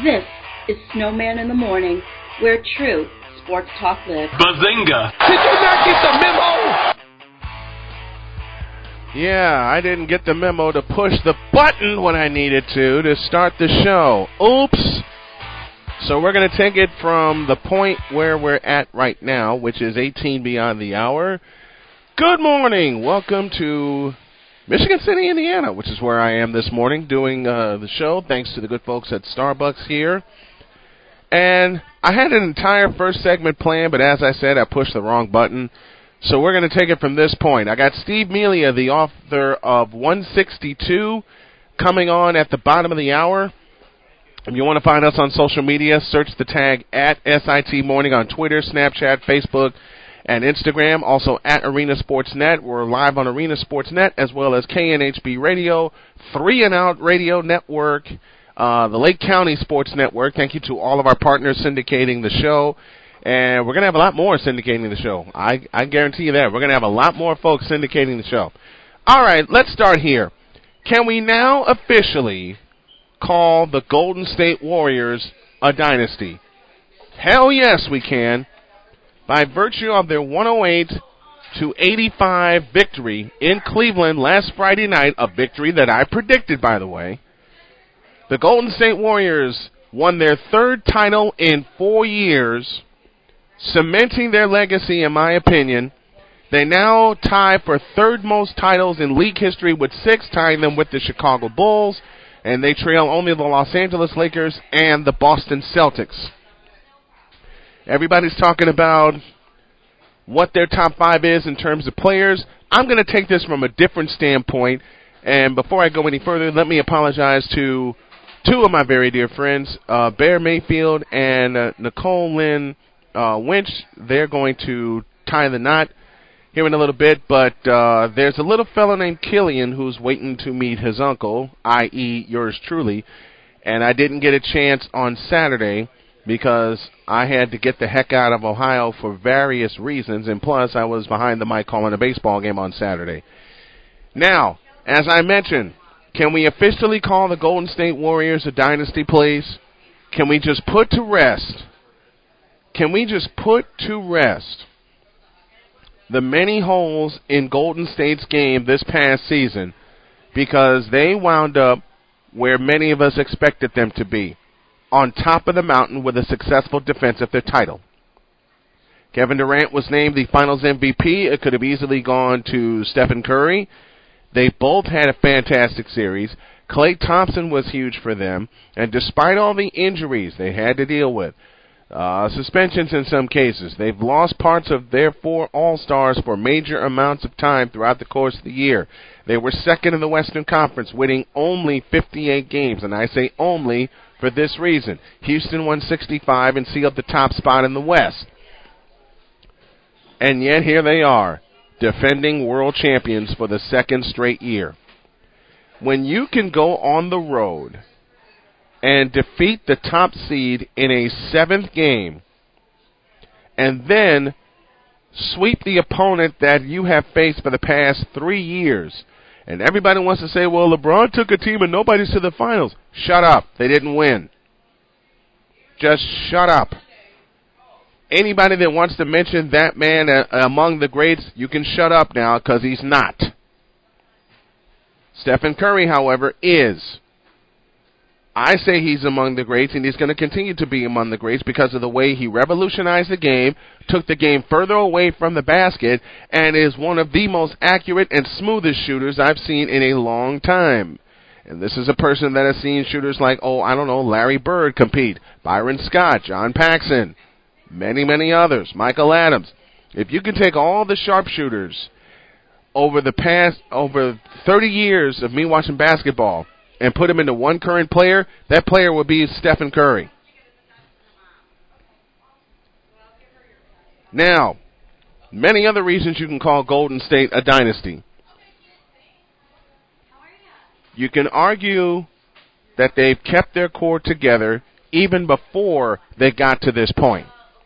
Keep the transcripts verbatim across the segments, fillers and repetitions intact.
This is Snowman in the Morning, where true sports talk lives. Bazinga! Did you not get the memo? Yeah, I didn't get the memo to push the button when I needed to to start the show. Oops! So we're going to take it from the point where we're at right now, which is eighteen beyond the hour. Good morning. Welcome to Michigan City, Indiana, which is where I am this morning doing uh, the show, thanks to the good folks at Starbucks here. And I had an entire first segment planned, but as I said, I pushed the wrong button. So we're going to take it from this point. I got Steve Melia, the author of one sixty-two, coming on at the bottom of the hour. If you want to find us on social media, search the tag at S I T Morning on Twitter, Snapchat, Facebook, and Instagram. Also at Arena Sports Net. We're live on Arena Sports Net as well as K N H B Radio, Three and Out Radio Network, uh, the Lake County Sports Network. Thank you to all of our partners syndicating the show. And we're going to have a lot more syndicating the show. I, I guarantee you that. We're going to have a lot more folks syndicating the show. All right, let's start here. Can we now officially call the Golden State Warriors a dynasty? Hell yes, we can. By virtue of their one oh eight to eighty-five victory in Cleveland last Friday night, a victory that I predicted, by the way, the Golden State Warriors won their third title in four years, cementing their legacy, in my opinion. They now tie for third most titles in league history with six, tying them with the Chicago Bulls, and they trail only the Los Angeles Lakers and the Boston Celtics. Everybody's talking about what their top five is in terms of players. I'm going to take this from a different standpoint, and before I go any further, let me apologize to two of my very dear friends, uh, Bear Mayfield and uh, Nicole Lynn Uh, Winch. They're going to tie the knot here in a little bit, but uh, there's a little fellow named Killian who's waiting to meet his uncle, that is yours truly, and I didn't get a chance on Saturday because I had to get the heck out of Ohio for various reasons, and plus I was behind the mic calling a baseball game on Saturday. Now, as I mentioned, can we officially call the Golden State Warriors a dynasty, please? Can we just put to rest Can we just put to rest the many holes in Golden State's game this past season, because they wound up where many of us expected them to be, on top of the mountain with a successful defense of their title. Kevin Durant was named the Finals M V P. It could have easily gone to Stephen Curry. They both had a fantastic series. Klay Thompson was huge for them, and despite all the injuries they had to deal with, Uh, suspensions in some cases, they've lost parts of their four All-Stars for major amounts of time throughout the course of the year. They were second in the Western Conference, winning only fifty-eight games, and I say only for this reason. Houston won sixty-five and sealed the top spot in the West. And yet here they are, defending world champions for the second straight year. When you can go on the road and defeat the top seed in a seventh game, and then sweep the opponent that you have faced for the past three years, and everybody wants to say, well, LeBron took a team and nobody's to the finals. Shut up. They didn't win. Just shut up. Anybody that wants to mention that man uh, among the greats, you can shut up now, because he's not. Stephen Curry, however, is. I say he's among the greats, and he's going to continue to be among the greats because of the way he revolutionized the game, took the game further away from the basket, and is one of the most accurate and smoothest shooters I've seen in a long time. And this is a person that has seen shooters like, oh, I don't know, Larry Bird compete, Byron Scott, John Paxson, many, many others, Michael Adams. If you can take all the sharpshooters over the past, over thirty years of me watching basketball, and put him into one current player, that player will be Stephen Curry. Now, many other reasons you can call Golden State a dynasty. You can argue that they've kept their core together even before they got to this point.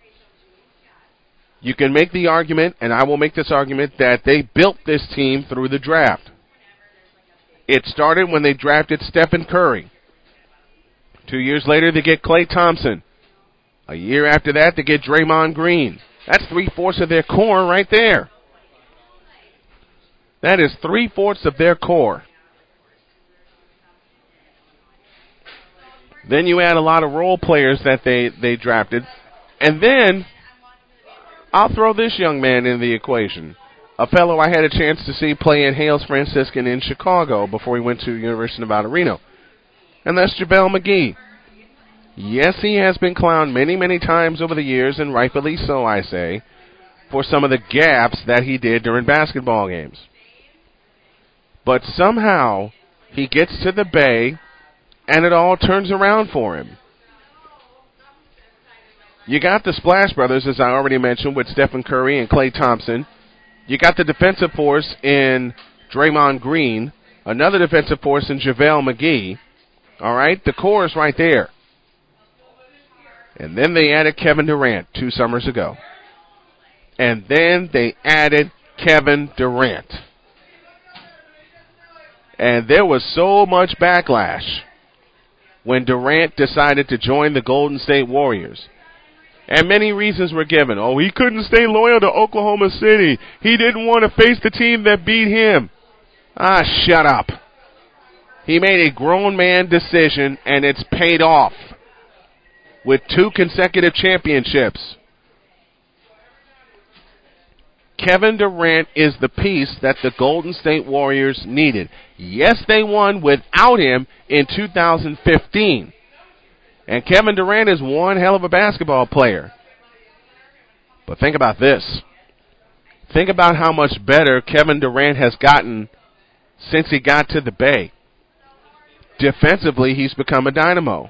You can make the argument, and I will make this argument, that they built this team through the draft. It started when they drafted Stephen Curry. Two years later, they get Klay Thompson. A year after that, they get Draymond Green. That's three-fourths of their core right there. That is three-fourths of their core. Then you add a lot of role players that they, they drafted. And then I'll throw this young man in the equation. A fellow I had a chance to see play at Hales Franciscan in Chicago before he went to University of Nevada, Reno. And that's JaVale McGee. Yes, he has been clowned many, many times over the years, and rightfully so, I say, for some of the gaps that he did during basketball games. But somehow he gets to the Bay, and it all turns around for him. You got the Splash Brothers, as I already mentioned, with Stephen Curry and Klay Thompson. You got the defensive force in Draymond Green, another defensive force in JaVale McGee. All right, the core is right there. And then they added Kevin Durant two summers ago. And then they added Kevin Durant. And there was so much backlash when Durant decided to join the Golden State Warriors. And many reasons were given. Oh, he couldn't stay loyal to Oklahoma City. He didn't want to face the team that beat him. Ah, shut up. He made a grown man decision, and it's paid off with two consecutive championships. Kevin Durant is the piece that the Golden State Warriors needed. Yes, they won without him in two thousand fifteen. And Kevin Durant is one hell of a basketball player. But think about this. Think about how much better Kevin Durant has gotten since he got to the Bay. Defensively, he's become a dynamo.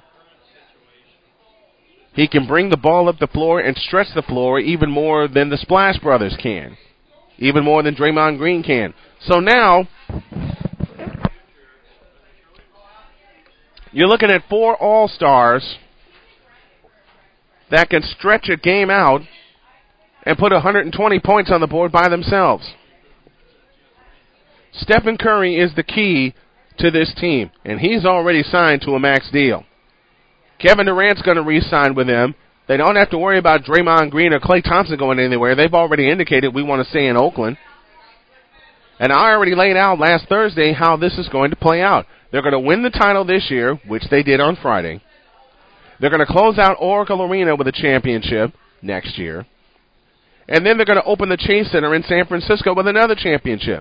He can bring the ball up the floor and stretch the floor even more than the Splash Brothers can. Even more than Draymond Green can. So now, you're looking at four All-Stars that can stretch a game out and put one hundred twenty points on the board by themselves. Stephen Curry is the key to this team, and he's already signed to a max deal. Kevin Durant's going to re-sign with them. They don't have to worry about Draymond Green or Klay Thompson going anywhere. They've already indicated we want to stay in Oakland. And I already laid out last Thursday how this is going to play out. They're going to win the title this year, which they did on Friday. They're going to close out Oracle Arena with a championship next year. And then they're going to open the Chase Center in San Francisco with another championship.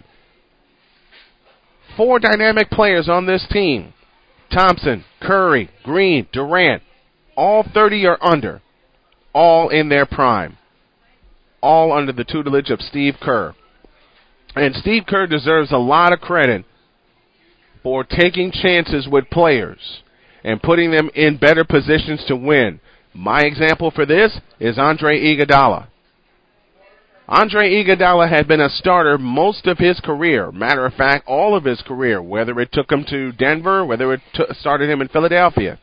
Four dynamic players on this team. Thompson, Curry, Green, Durant, all thirty or under, all in their prime, all under the tutelage of Steve Kerr. And Steve Kerr deserves a lot of credit for taking chances with players and putting them in better positions to win. My example for this is Andre Iguodala. Andre Iguodala had been a starter most of his career. Matter of fact, all of his career, whether it took him to Denver, whether it t- started him in Philadelphia.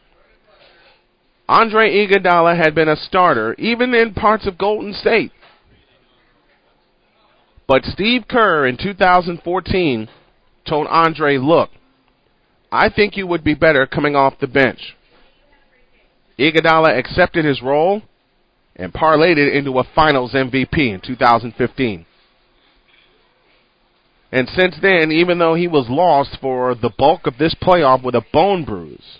Andre Iguodala had been a starter, even in parts of Golden State. But Steve Kerr in two thousand fourteen told Andre, look, I think you would be better coming off the bench. Iguodala accepted his role and parlayed it into a Finals M V P in two thousand fifteen. And since then, even though he was lost for the bulk of this playoff with a bone bruise,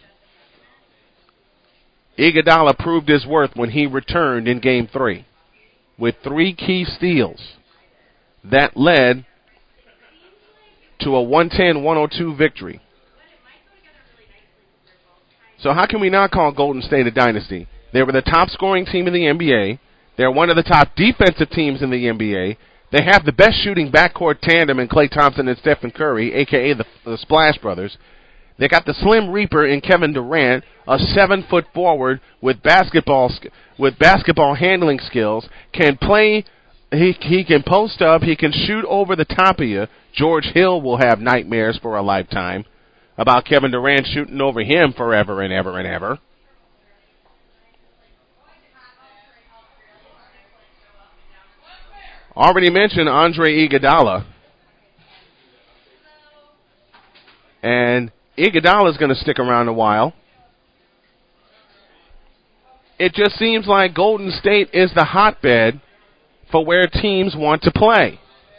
Iguodala proved his worth when he returned in Game three with three key steals that led to a one ten one oh two victory. So how can we not call Golden State a dynasty? They were the top scoring team in the N B A. They're one of the top defensive teams in the N B A. They have the best shooting backcourt tandem in Klay Thompson and Stephen Curry, a k a the, the Splash Brothers. They got the Slim Reaper in Kevin Durant, a seven-foot forward with basketball with basketball handling skills, can play. He he can post up. He can shoot over the top of you. George Hill will have nightmares for a lifetime about Kevin Durant shooting over him forever and ever and ever. Already mentioned Andre Iguodala. And Iguodala is going to stick around a while. It just seems like Golden State is the hotbed for where teams want to play.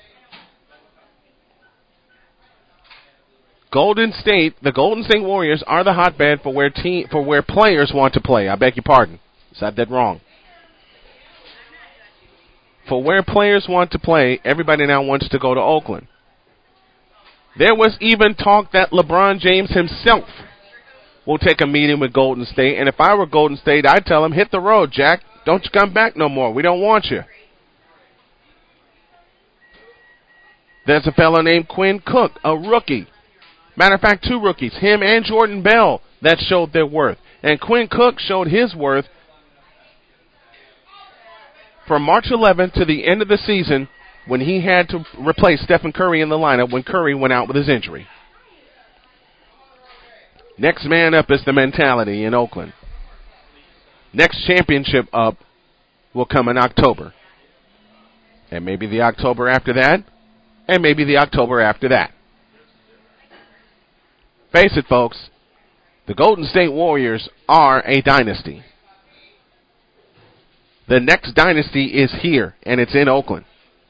Golden State, the Golden State Warriors are the hotbed for where team for where players want to play. I beg your pardon. Said that wrong. For where players want to play, everybody now wants to go to Oakland. There was even talk that LeBron James himself will take a meeting with Golden State, and if I were Golden State, I'd tell him, hit the road, Jack. Don't you come back no more. We don't want you. There's a fellow named Quinn Cook, a rookie. Matter of fact, two rookies, him and Jordan Bell, that showed their worth. And Quinn Cook showed his worth from March eleventh to the end of the season when he had to replace Stephen Curry in the lineup when Curry went out with his injury. Next man up is the mentality in Oakland. Next championship up will come in October. And maybe the October after that, and maybe the October after that. Face it, folks, the Golden State Warriors are a dynasty. The next dynasty is here, and it's in Oakland.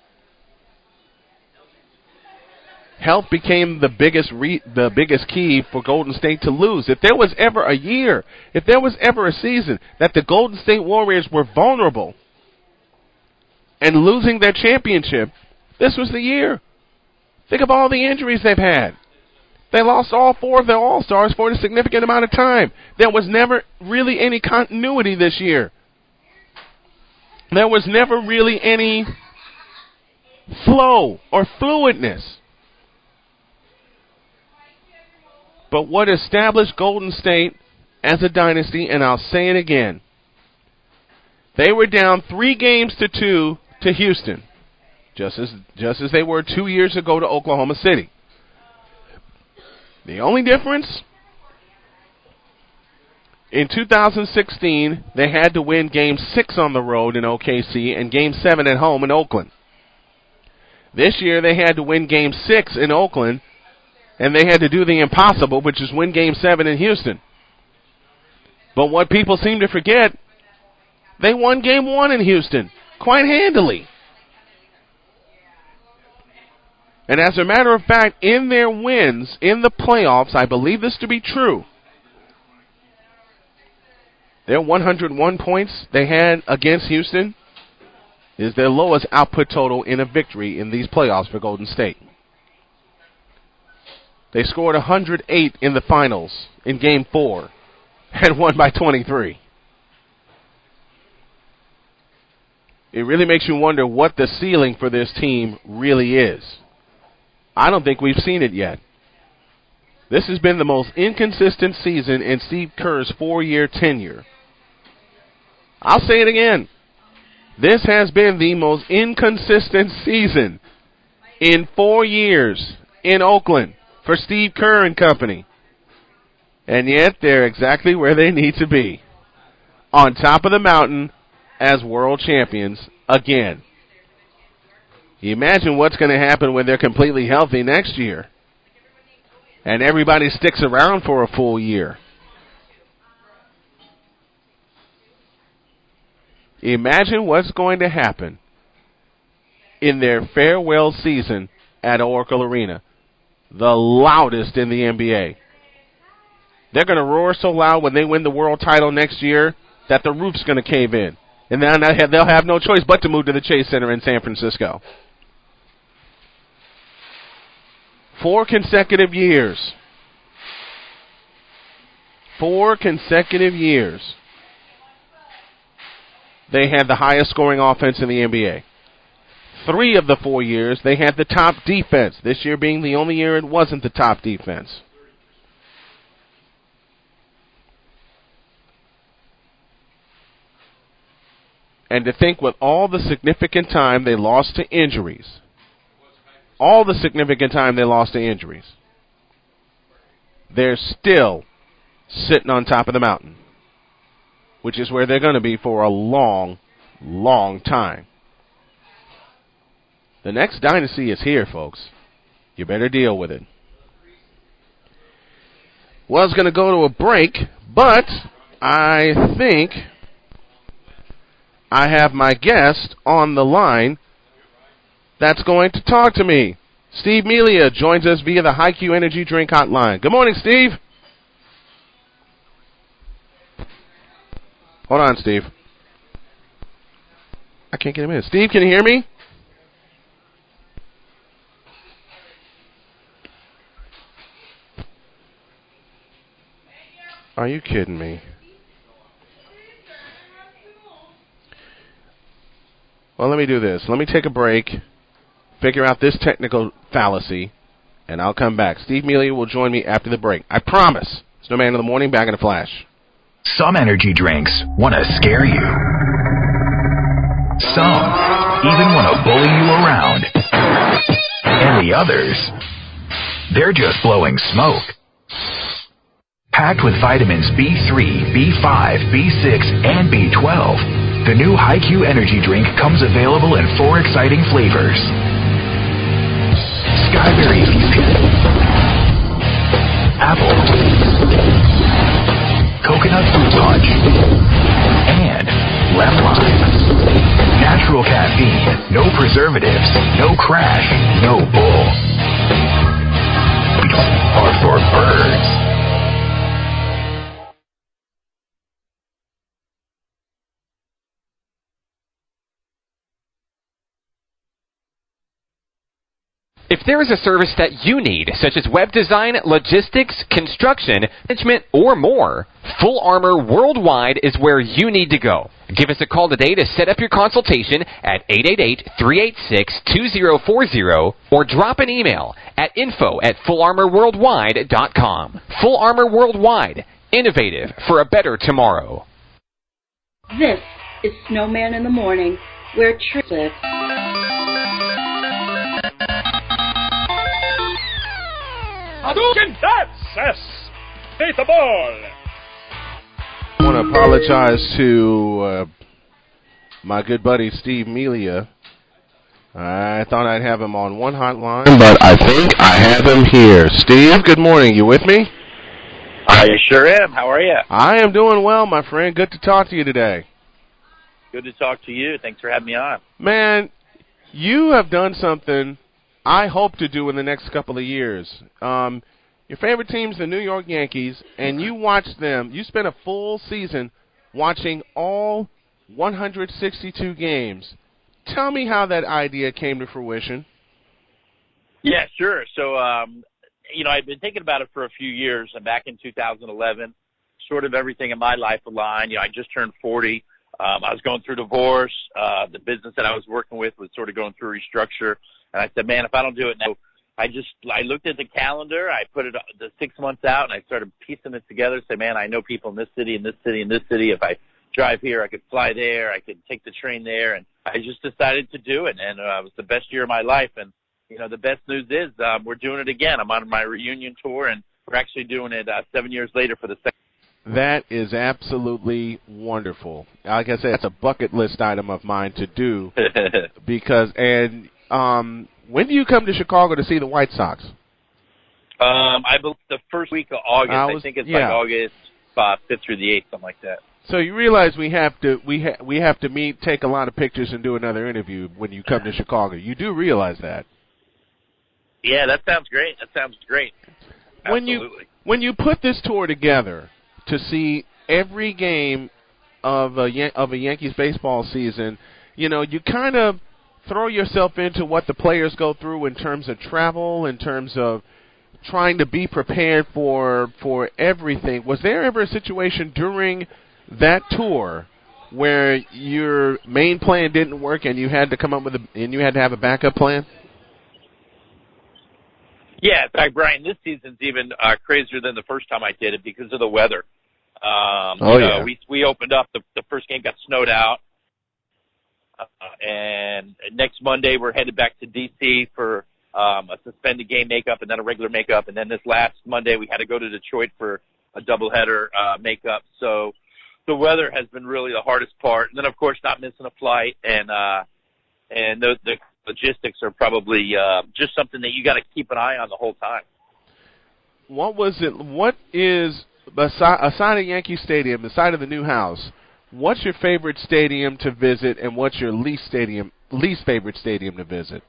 Health became the biggest re- the biggest key for Golden State to lose. If there was ever a year, if there was ever a season that the Golden State Warriors were vulnerable and losing their championship, this was the year. Think of all the injuries they've had. They lost all four of their All-Stars for a significant amount of time. There was never really any continuity this year. There was never really any flow or fluidness. But what established Golden State as a dynasty, and I'll say it again, they were down three games to two to Houston, just as just as they were two years ago to Oklahoma City. The only difference, in two thousand sixteen, they had to win Game six on the road in O K C and Game seven at home in Oakland. This year, they had to win Game six in Oakland, and they had to do the impossible, which is win Game seven in Houston. But what people seem to forget, they won Game one in Houston quite handily. And as a matter of fact, in their wins in the playoffs, I believe this to be true, their one hundred one points they had against Houston is their lowest output total in a victory in these playoffs for Golden State. They scored one hundred eight in the finals in Game four and won by twenty-three. It really makes you wonder what the ceiling for this team really is. I don't think we've seen it yet. This has been the most inconsistent season in Steve Kerr's four-year tenure. I'll say it again. This has been the most inconsistent season in four years in Oakland for Steve Kerr and company. And yet they're exactly where they need to be. On top of the mountain as world champions again. You imagine what's going to happen when they're completely healthy next year. And everybody sticks around for a full year. Imagine what's going to happen in their farewell season at Oracle Arena. The loudest in the N B A. They're going to roar so loud when they win the world title next year that the roof's going to cave in. And then they'll have no choice but to move to the Chase Center in San Francisco. Four consecutive years. Four consecutive years. They had the highest scoring offense in the N B A. Three of the four years, they had the top defense. This year being the only year it wasn't the top defense. And to think with all the significant time they lost to injuries, all the significant time they lost to injuries, they're still sitting on top of the mountain, which is where they're going to be for a long, long time. The next dynasty is here, folks. You better deal with it. Well, it's going to go to a break, but I think I have my guest on the line that's going to talk to me. Steve Melia joins us via the Hi Q Energy Drink Hotline. Good morning, Steve. Hold on, Steve. I can't get him in. Steve, can you hear me? Are you kidding me? Well, let me do this. Let me take a break, figure out this technical fallacy, and I'll come back. Steve Melia will join me after the break. I promise. Snowman in the morning, back in a flash. Some energy drinks want to scare you. Some even want to bully you around. And the others, they're just blowing smoke. Packed with vitamins B three, B five, B six, and B twelve, the new Hi Q Energy Drink comes available in four exciting flavors. Skyberry Fusion, Apple, Coconut Fruit Punch, and Lemon Lime. Natural caffeine, no preservatives, no crash, no bull. These are for birds. If there is a service that you need, such as web design, logistics, construction, management, or more, Full Armor Worldwide is where you need to go. Give us a call today to set up your consultation at eight eight eight, three eight six, two zero four zero or drop an email at info at full armor worldwide dot com. Full Armor Worldwide, innovative for a better tomorrow. This is Snowman in the Morning, where truth lives. Hadouken! That's State the ball! I want to apologize to uh, my good buddy Steve Melia. I thought I'd have him on one hotline, but I think I have him here. Steve, good morning. You with me? I sure am. How are you? I am doing well, my friend. Good to talk to you today. Good to talk to you. Thanks for having me on. Man, you have done something I hope to do in the next couple of years. Um, your favorite team's the New York Yankees, and you watch them. You spent a full season watching all one hundred sixty-two games. Tell me how that idea came to fruition. Yeah, sure. So, um, you know, I've been thinking about it for a few years, and back in two thousand eleven, sort of everything in my life aligned. You know, I just turned forty. Um, I was going through divorce. Uh, the business that I was working with was sort of going through restructure. And I said, man, if I don't do it now, I just, I looked at the calendar, I put it the six months out, and I started piecing it together. Say, man, I know people in this city, in this city, in this city. If I drive here, I could fly there, I could take the train there. And I just decided to do it. And uh, it was the best year of my life. And, you know, the best news is um, we're doing it again. I'm on my reunion tour, and we're actually doing it uh, seven years later for the second. That is absolutely wonderful. Like I said, it's a bucket list item of mine to do. because, and, Um, when do you come to Chicago to see the White Sox? Um, I believe the first week of August. I, was, I think it's yeah. like August uh, fifth through the eighth, something like that. So you realize we have to we ha- we have to meet, take a lot of pictures, and do another interview when you come to Chicago. You do realize that? Yeah, that sounds great. That sounds great. When Absolutely. you when you put this tour together to see every game of a Yan- of a Yankees baseball season, you know, you kind of throw yourself into what the players go through in terms of travel, in terms of trying to be prepared for for everything. Was there ever a situation during that tour where your main plan didn't work and you had to come up with a and you had to have a backup plan? Yeah, in fact, Brian, this season's even uh, crazier than the first time I did it because of the weather. Um, oh you know, yeah. We we opened up the the first game got snowed out. Uh, and next Monday, we're headed back to D C for um, a suspended game makeup and then a regular makeup. And then this last Monday, we had to go to Detroit for a doubleheader uh, makeup. So the weather has been really the hardest part. And then, of course, not missing a flight. And uh, and the, the logistics are probably uh, just something that you got to keep an eye on the whole time. What was it? What is, aside, aside of Yankee Stadium, aside of the new house, what's your favorite stadium to visit, and what's your least stadium, least favorite stadium to visit?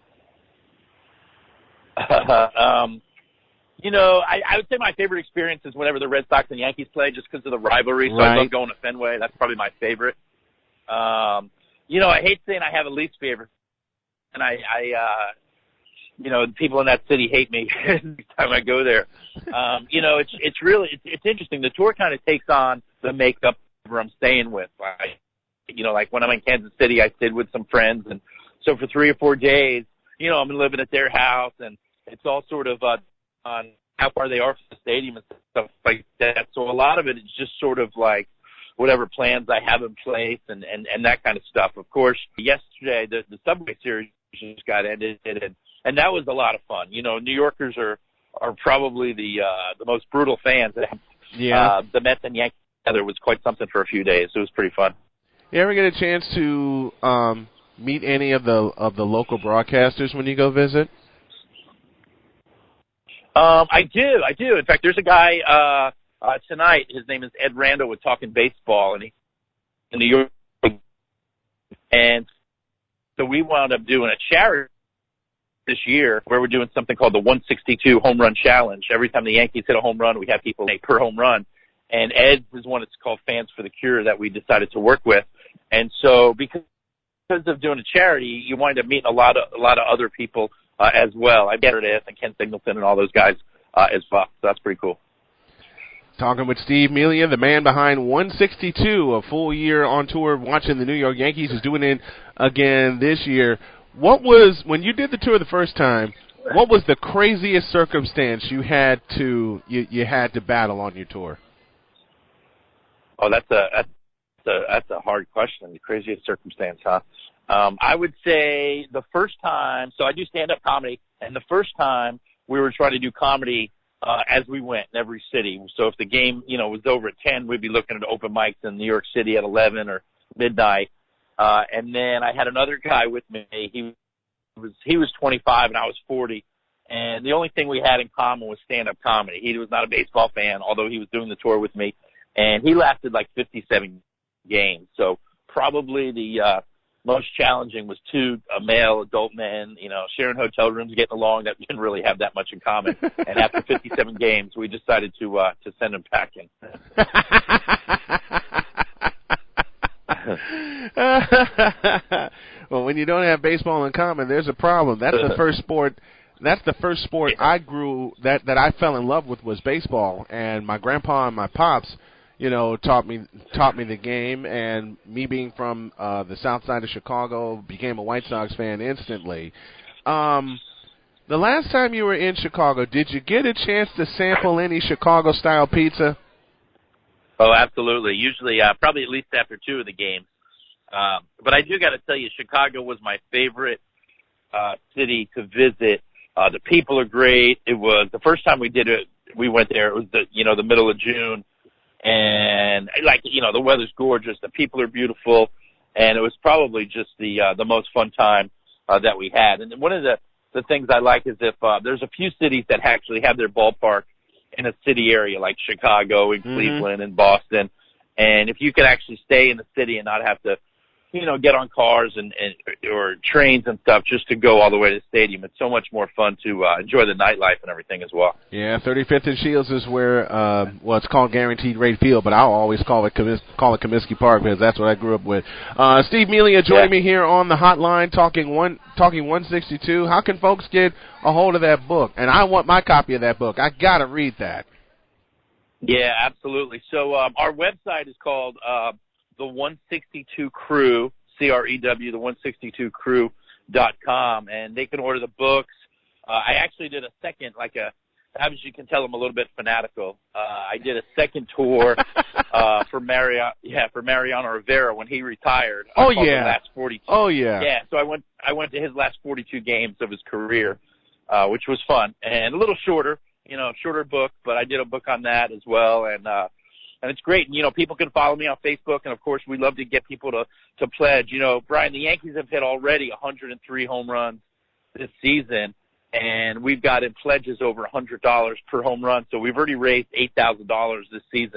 um, you know, I, I would say my favorite experience is whenever the Red Sox and Yankees play, just because of the rivalry. So Right. I love going to Fenway. That's probably my favorite. Um, you know, I hate saying I have a least favorite, and I, I uh, you know, people in that city hate me every time I go there. Um, you know, it's it's really it's, it's interesting. The tour kind of takes on the makeup where I'm staying with. I, you know, like when I'm in Kansas City, I stayed with some friends, and so for three or four days, you know, I'm living at their house, and it's all sort of uh, on how far they are from the stadium and stuff like that. So a lot of it is just sort of like whatever plans I have in place and, and, and that kind of stuff. Of course, yesterday the, the Subway Series just got ended, and, and that was a lot of fun. You know, New Yorkers are are probably the uh, the most brutal fans. Yeah. Uh, the Mets and Yankees together was quite something for a few days. It was pretty fun. You ever get a chance to um, meet any of the of the local broadcasters when you go visit? Um, I do, I do. In fact, there's a guy uh, uh, tonight. His name is Ed Randall with Talking Baseball, and he in New York. And so we wound up doing a charity this year where we're doing something called the one sixty-two Home Run Challenge. Every time the Yankees hit a home run, we have people make per home run. And Ed's is one that's called Fans for the Cure that we decided to work with. And so because because of doing a charity, you wind up meeting a lot of a lot of other people uh, as well. I met Ed and Ken Singleton and all those guys uh, as well. So that's pretty cool. Talking with Steve Melia, the man behind one sixty-two, a full year on tour watching the New York Yankees, is doing it again this year. What was, when you did the tour the first time, what was the craziest circumstance you had to you, you had to battle on your tour? Oh, that's a that's a that's a hard question. The craziest circumstance, huh? Um, I would say the first time. So I do stand-up comedy, and the first time we were trying to do comedy uh, as we went in every city. So if the game, you know, was over at ten, we'd be looking at open mics in New York City at eleven or midnight. Uh, and then I had another guy with me. He was he was twenty-five and I was forty. And the only thing we had in common was stand-up comedy. He was not a baseball fan, although he was doing the tour with me. And he lasted like fifty-seven games. So probably the uh, most challenging was two uh, male adult men, you know, sharing hotel rooms, getting along that didn't really have that much in common. And after fifty-seven games, we decided to uh, to send him packing. Well, when you don't have baseball in common, there's a problem. That's the first sport. That's the first sport I grew that that I fell in love with was baseball, and my grandpa and my pops, you know, taught me taught me the game, and me being from uh, the south side of Chicago, became a White Sox fan instantly. Um, the last time you were in Chicago, did you get a chance to sample any Chicago-style pizza? Oh, absolutely. Usually, uh, probably at least after two of the games. Um, but I do got to tell you, Chicago was my favorite uh, city to visit. Uh, the people are great. It was the first time we did it. We went there. It was the you know the middle of June, and like you know the weather's gorgeous. The people are beautiful, and it was probably just the uh, the most fun time uh, that we had. And one of the the things I like is if uh, there's a few cities that actually have their ballpark in a city area like Chicago and mm-hmm. Cleveland and Boston, and if you could actually stay in the city and not have to, you know, get on cars and, and or trains and stuff just to go all the way to the stadium, it's so much more fun to uh, enjoy the nightlife and everything as well. Yeah, thirty-fifth and Shields is where, uh, well, it's called Guaranteed Rate Field, but I'll always call it Comis- call it Comiskey Park because that's what I grew up with. Uh, Steve Melia joining yeah. me here on the hotline talking one talking one sixty-two. How can folks get a hold of that book? And I want my copy of that book. I got to read that. Yeah, absolutely. So um, our website is called uh, the one sixty-two Crew, C R E W, the one sixty-two crew dot com, and they can order the books. Uh, I actually did a second, like a, as you can tell, I'm a little bit fanatical. Uh, I did a second tour uh, for Mariano, yeah, for Mariano Rivera when he retired. Oh yeah, the last forty-two. Oh yeah, yeah. So I went, I went to his last forty-two games of his career, uh, which was fun and a little shorter, you know, shorter book, but I did a book on that as well, and. uh And it's great. And, you know, people can follow me on Facebook. And, of course, we love to get people to, to pledge. You know, Brian, the Yankees have hit already one hundred three home runs this season. And we've got in pledges over one hundred dollars per home run. So we've already raised eight thousand dollars this season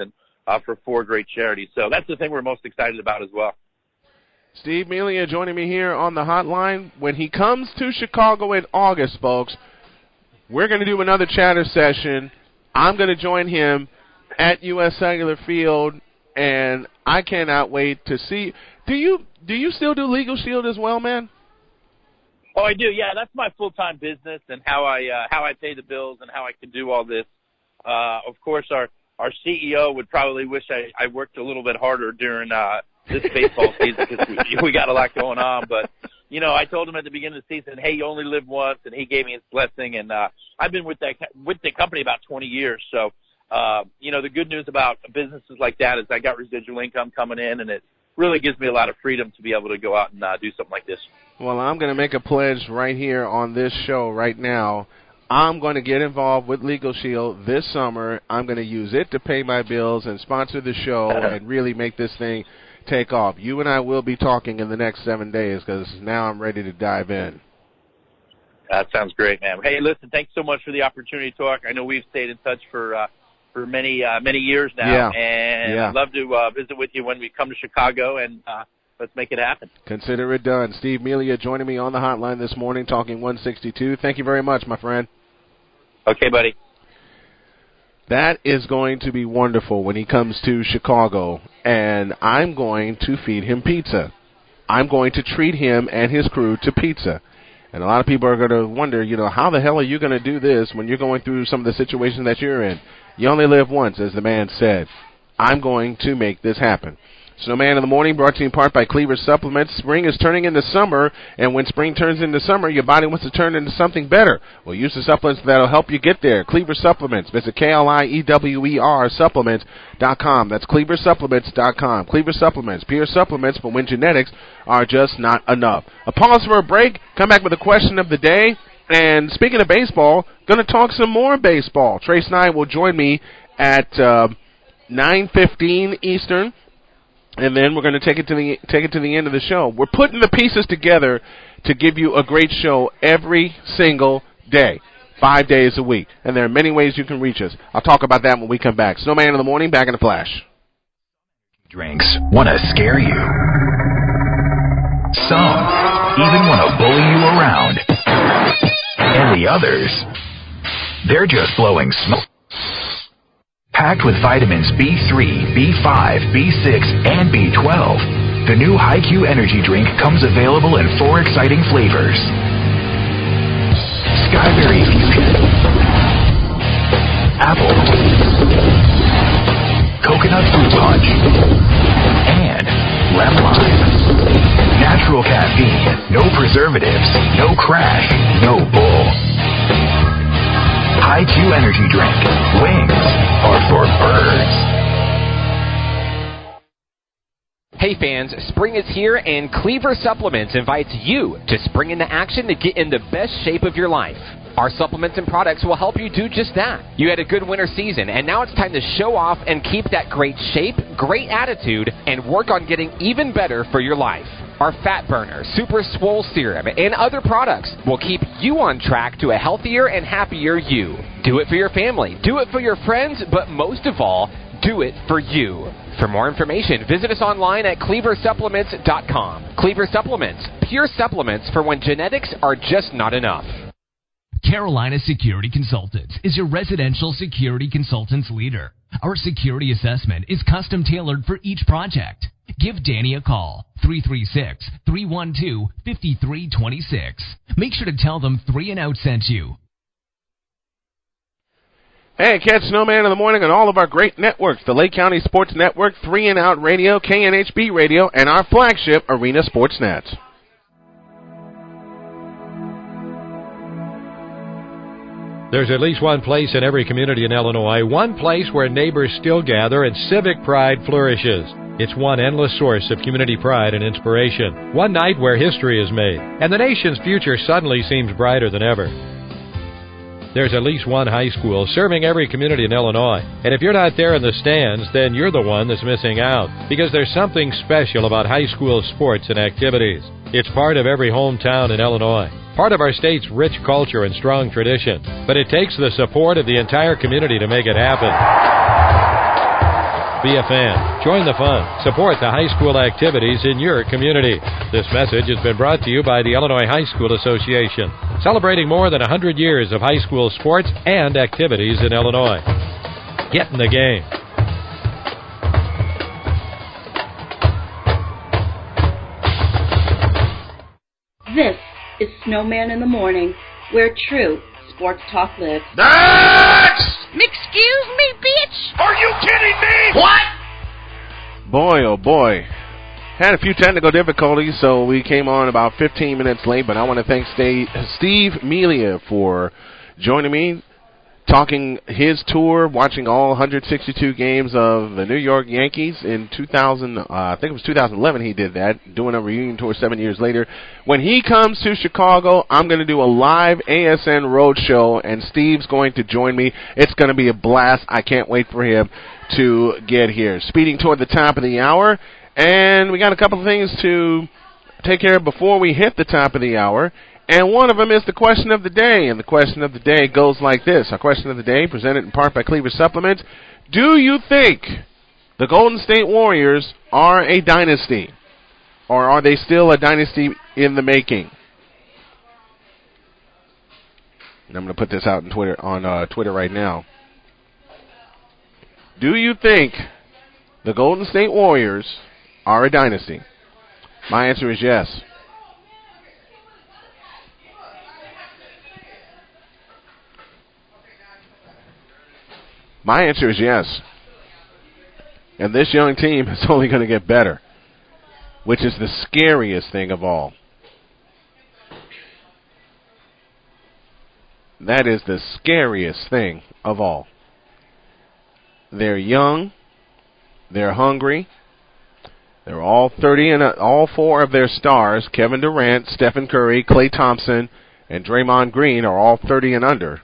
uh, for four great charities. So that's the thing we're most excited about as well. Steve Melia joining me here on the hotline. When he comes to Chicago in August, folks, we're going to do another chatter session. I'm going to join him at U S Cellular Field, and I cannot wait to see. Do you do you still do Legal Shield as well, man? Oh, I do. Yeah, that's my full-time business and how I uh, how I pay the bills and how I can do all this. Uh, of course, our our C E O would probably wish I, I worked a little bit harder during uh, this baseball season because we, we got a lot going on. But, you know, I told him at the beginning of the season, hey, you only live once, and he gave me his blessing. And uh, I've been with that with the company about twenty years. So, uh, you know, the good news about businesses like that is I got residual income coming in, and it really gives me a lot of freedom to be able to go out and uh, do something like this. Well, I'm going to make a pledge right here on this show right now. I'm going to get involved with Legal Shield this summer. I'm going to use it to pay my bills and sponsor the show and really make this thing take off. You and I will be talking in the next seven days because now I'm ready to dive in. That sounds great, man. Hey, listen, thanks so much for the opportunity to talk. I know we've stayed in touch for uh, for many uh, many years now, yeah. and yeah. I'd love to uh, visit with you when we come to Chicago, and uh, let's make it happen. Consider it done. Steve Melia joining me on the hotline this morning, talking one sixty-two. Thank you very much, my friend. Okay, buddy. That is going to be wonderful when he comes to Chicago, and I'm going to feed him pizza. I'm going to treat him and his crew to pizza. And a lot of people are going to wonder, you know, how the hell are you going to do this when you're going through some of the situations that you're in? You only live once, as the man said. I'm going to make this happen. Snowman in the Morning, brought to you in part by Cleaver Supplements. Spring is turning into summer, and when spring turns into summer, your body wants to turn into something better. Well, use the supplements that will help you get there. Cleaver Supplements. Visit K L I E W E R supplements dot com. That's Cleaver Supplements dot com. Cleaver Supplements, pure supplements, but when genetics are just not enough. A pause for a break. Come back with a question of the day. And speaking of baseball, going to talk some more baseball. Trace Nye will join me at uh, nine fifteen Eastern. And then we're going to take it to the take it to the end of the show. We're putting the pieces together to give you a great show every single day, five days a week. And there are many ways you can reach us. I'll talk about that when we come back. Snowman in the Morning, back in a flash. Drinks want to scare you. Some even want to bully you around. And the others, they're just blowing smoke. Packed with vitamins B three, B five, B six, and B twelve, the new H I Q Energy Drink comes available in four exciting flavors. Skyberry Fusion, Apple, Coconut Fruit Punch, and Lemon Lime. Natural caffeine, no preservatives, no crash, no bull. H I Q Energy Drink. Wings are for birds. Hey fans, spring is here and Cleaver Supplements invites you to spring into action to get in the best shape of your life. Our supplements and products will help you do just that. You had a good winter season, and now it's time to show off and keep that great shape, great attitude, and work on getting even better for your life. Our Fat Burner, Super Swole Serum, and other products will keep you on track to a healthier and happier you. Do it for your family, do it for your friends, but most of all, do it for you. For more information, visit us online at Cleaver Supplements dot com. Cleaver Supplements, pure supplements for when genetics are just not enough. Carolina Security Consultants is your residential security consultants leader. Our security assessment is custom tailored for each project. Give Danny a call, three three six, three one two, five three two six. Make sure to tell them Three and Out sent you. Hey, catch Snowman in the Morning on all of our great networks, the Lake County Sports Network, Three and Out Radio, K N H B Radio, and our flagship, Arena Sportsnet. There's at least one place in every community in Illinois, one place where neighbors still gather and civic pride flourishes. It's one endless source of community pride and inspiration. One night where history is made, and the nation's future suddenly seems brighter than ever. There's at least one high school serving every community in Illinois. And if you're not there in the stands, then you're the one that's missing out. Because there's something special about high school sports and activities. It's part of every hometown in Illinois. Part of our state's rich culture and strong tradition. But it takes the support of the entire community to make it happen. Be a fan. Join the fun. Support the high school activities in your community. This message has been brought to you by the Illinois High School Association, celebrating more than one hundred years of high school sports and activities in Illinois. Get in the game. This is Snowman in the Morning, where true sports talk lives. Next! Excuse me, bitch! Are you kidding me? What? Boy, oh boy. Had a few technical difficulties, so we came on about fifteen minutes late, but I want to thank Steve Melia for joining me, talking his tour, watching all one hundred sixty-two games of the New York Yankees in two thousand, uh, I think it was two thousand eleven he did that, doing a reunion tour seven years later. When he comes to Chicago, I'm going to do a live A S N road show, and Steve's going to join me. It's going to be a blast. I can't wait for him to get here. Speeding toward the top of the hour, and we got a couple of things to take care of before we hit the top of the hour. And one of them is the question of the day, and the question of the day goes like this. Our question of the day, presented in part by Cleaver Supplement. Do you think the Golden State Warriors are a dynasty, or are they still a dynasty in the making? And I'm going to put this out on Twitter, on uh, Twitter right now. Do you think the Golden State Warriors are a dynasty? My answer is yes. My answer is yes. And this young team is only going to get better, which is the scariest thing of all. That is the scariest thing of all. They're young. They're hungry. They're all thirty, and all four of their stars, Kevin Durant, Stephen Curry, Klay Thompson, and Draymond Green, are all thirty and under.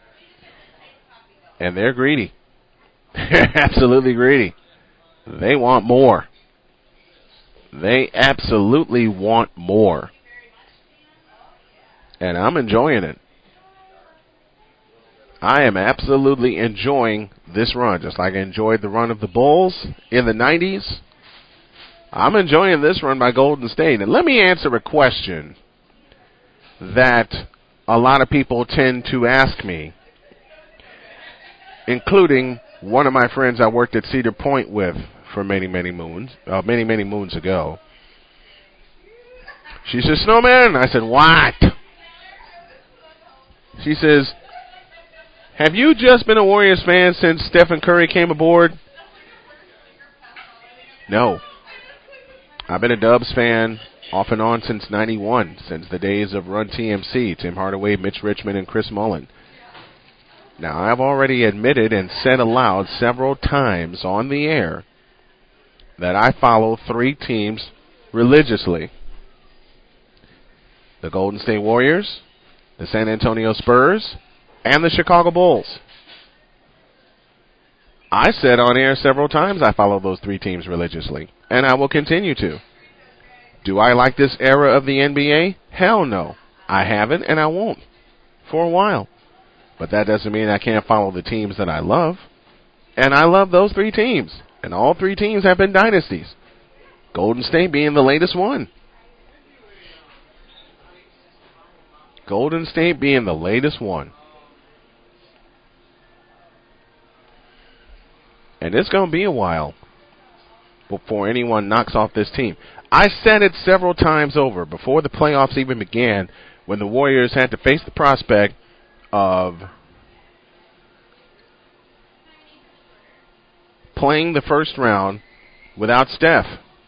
And they're greedy. They're absolutely greedy. They want more. They absolutely want more. And I'm enjoying it. I am absolutely enjoying this run, just like I enjoyed the run of the Bulls in the nineties. I'm enjoying this run by Golden State. And let me answer a question that a lot of people tend to ask me, including one of my friends I worked at Cedar Point with for many, many moons, uh, many, many moons ago. She says, Snowman? I said, what? She says, have you just been a Warriors fan since Stephen Curry came aboard? No. I've been a Dubs fan off and on since ninety-one, since the days of Run T M C, Tim Hardaway, Mitch Richmond, and Chris Mullin. Now, I've already admitted and said aloud several times on the air that I follow three teams religiously. The Golden State Warriors, the San Antonio Spurs, and the Chicago Bulls. I said on air several times I follow those three teams religiously, and I will continue to. Do I like this era of the N B A? Hell no. I haven't, and I won't for a while. But that doesn't mean I can't follow the teams that I love. And I love those three teams. And all three teams have been dynasties. Golden State being the latest one. Golden State being the latest one. And it's going to be a while before anyone knocks off this team. I said it several times over before the playoffs even began, when the Warriors had to face the prospect of playing the first round without Steph.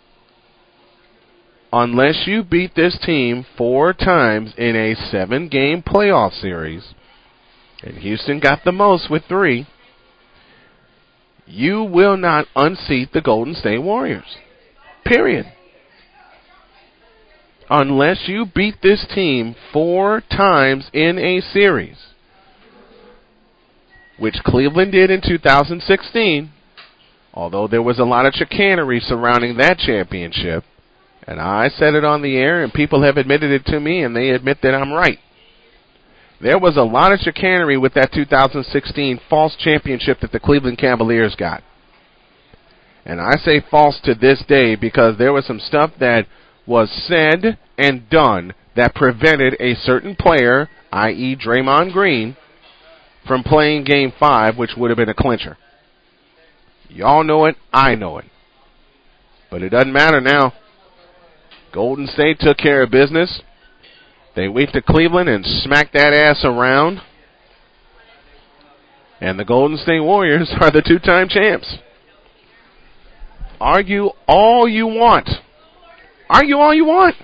Unless you beat this team four times in a seven-game playoff series, and Houston got the most with three, you will not unseat the Golden State Warriors. Period. Unless you beat this team four times in a series, which Cleveland did in two thousand sixteen, although there was a lot of chicanery surrounding that championship, and I said it on the air, and people have admitted it to me, and they admit that I'm right. There was a lot of chicanery with that two thousand sixteen false championship that the Cleveland Cavaliers got. And I say false to this day because there was some stuff that was said and done that prevented a certain player, that is. Draymond Green, from playing Game five, which would have been a clincher. Y'all know it. I know it. But it doesn't matter now. Golden State took care of business. They went to Cleveland and smacked that ass around. And the Golden State Warriors are the two-time champs. Argue all you want. Argue all you want.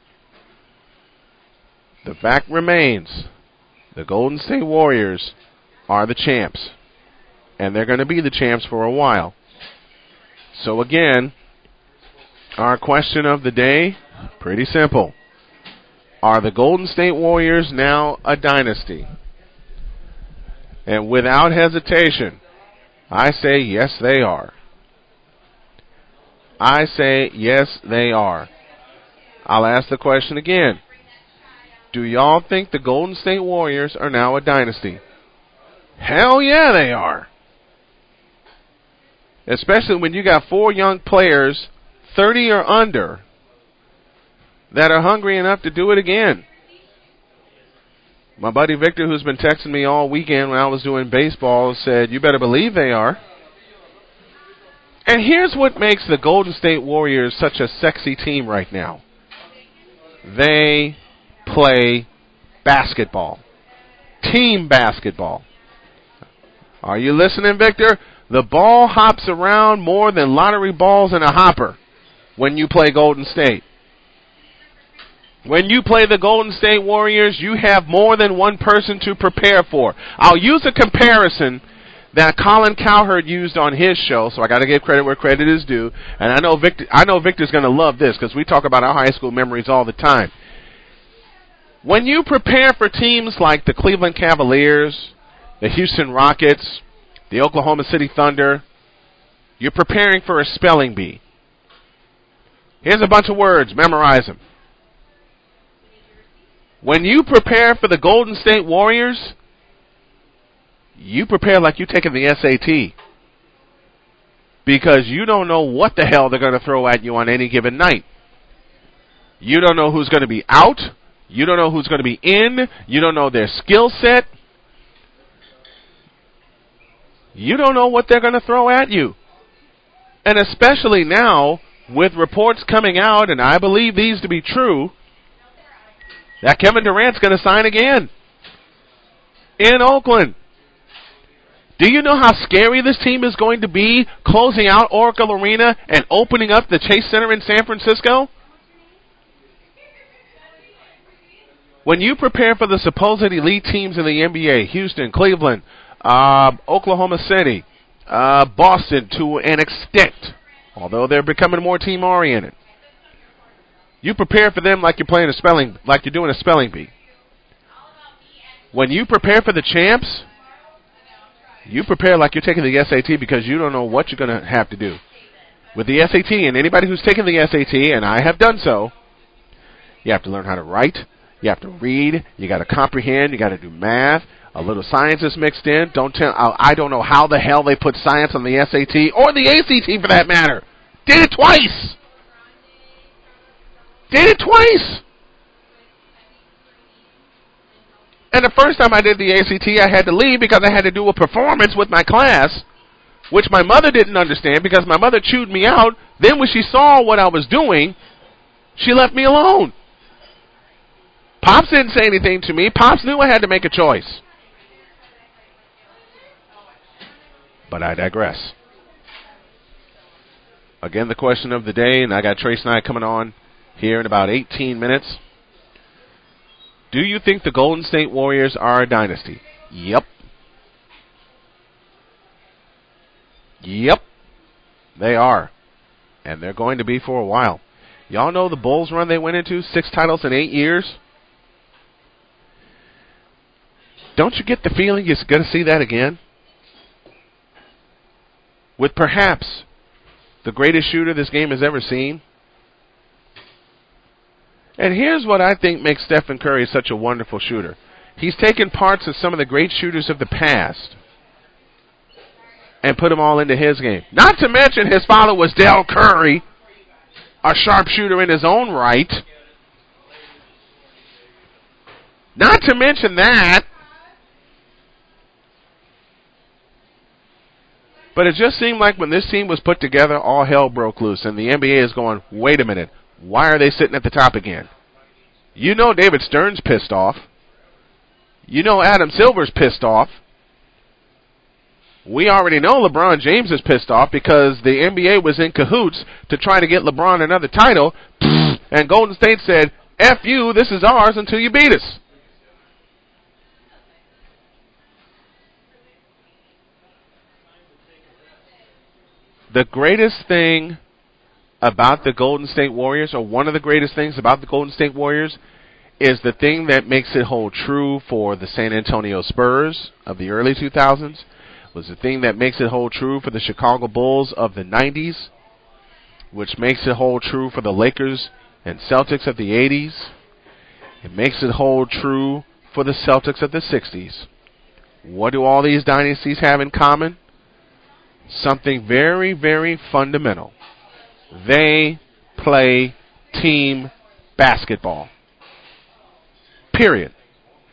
The fact remains, the Golden State Warriors are the champs. And they're going to be the champs for a while. So again, our question of the day, pretty simple. Are the Golden State Warriors now a dynasty? And without hesitation, I say yes they are. I say yes they are. I'll ask the question again. Do y'all think the Golden State Warriors are now a dynasty? Hell yeah, they are. Especially when you got four young players, thirty or under, that are hungry enough to do it again. My buddy Victor, who's been texting me all weekend when I was doing baseball, said, you better believe they are. And here's what makes the Golden State Warriors such a sexy team right now. They play basketball. Team basketball. Are you listening, Victor? The ball hops around more than lottery balls in a hopper when you play Golden State. When you play the Golden State Warriors, you have more than one person to prepare for. I'll use a comparison that Colin Cowherd used on his show, so I got to give credit where credit is due. And I know Victor, I know Victor's going to love this because we talk about our high school memories all the time. When you prepare for teams like the Cleveland Cavaliers, the Houston Rockets, the Oklahoma City Thunder, you're preparing for a spelling bee. Here's a bunch of words. Memorize them. When you prepare for the Golden State Warriors, you prepare like you're taking the S A T. Because you don't know what the hell they're going to throw at you on any given night. You don't know who's going to be out. You don't know who's going to be in. You don't know their skill set. You don't know what they're going to throw at you. And especially now, with reports coming out, and I believe these to be true, that Kevin Durant's going to sign again in Oakland. Do you know how scary this team is going to be closing out Oracle Arena and opening up the Chase Center in San Francisco? When you prepare for the supposed elite teams in the N B A, Houston, Cleveland, uh, Oklahoma City, uh, Boston to an extent, although they're becoming more team-oriented, you prepare for them like you're playing a spelling, like you're doing a spelling bee. When you prepare for the champs, you prepare like you're taking the S A T because you don't know what you're going to have to do. With the S A T, and anybody who's taken the S A T, and I have done so, you have to learn how to write, you have to read, you got to comprehend, you got to do math, a little science is mixed in. Don't tell, I don't know how the hell they put science on the S A T, or the A C T for that matter. Did it twice. Did it twice. And the first time I did the A C T, I had to leave because I had to do a performance with my class, which my mother didn't understand because my mother chewed me out. Then when she saw what I was doing, she left me alone. Pops didn't say anything to me. Pops knew I had to make a choice. But I digress. Again, the question of the day, and I got Trace and I coming on here in about eighteen minutes. Do you think the Golden State Warriors are a dynasty? Yep. Yep. They are. And they're going to be for a while. Y'all know the Bulls run they went into? Six titles in eight years? Don't you get the feeling you're going to see that again? With perhaps the greatest shooter this game has ever seen. And here's what I think makes Stephen Curry such a wonderful shooter. He's taken parts of some of the great shooters of the past and put them all into his game. Not to mention his father was Del Curry, a sharpshooter in his own right. Not to mention that. But it just seemed like when this team was put together, all hell broke loose. And the N B A is going, wait a minute, why are they sitting at the top again? You know David Stern's pissed off. You know Adam Silver's pissed off. We already know LeBron James is pissed off because the N B A was in cahoots to try to get LeBron another title. And Golden State said, F you, this is ours until you beat us. The greatest thing about the Golden State Warriors, or one of the greatest things about the Golden State Warriors, is the thing that makes it hold true for the San Antonio Spurs of the early two thousands, was the thing that makes it hold true for the Chicago Bulls of the nineties, which makes it hold true for the Lakers and Celtics of the eighties. It makes it hold true for the Celtics of the sixties. What do all these dynasties have in common? Something very, very fundamental. They play team basketball. Period.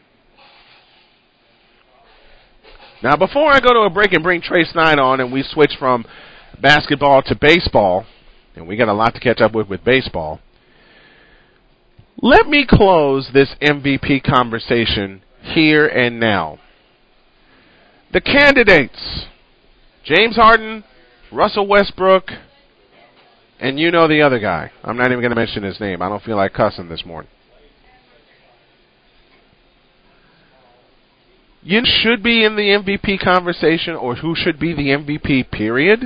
Now, before I go to a break and bring Trace Knight on and we switch from basketball to baseball, and we got a lot to catch up with with baseball, let me close this M V P conversation here and now. The candidates: James Harden, Russell Westbrook, and you know the other guy. I'm not even going to mention his name. I don't feel like cussing this morning. You should be in the M V P conversation, or who should be the M V P, period.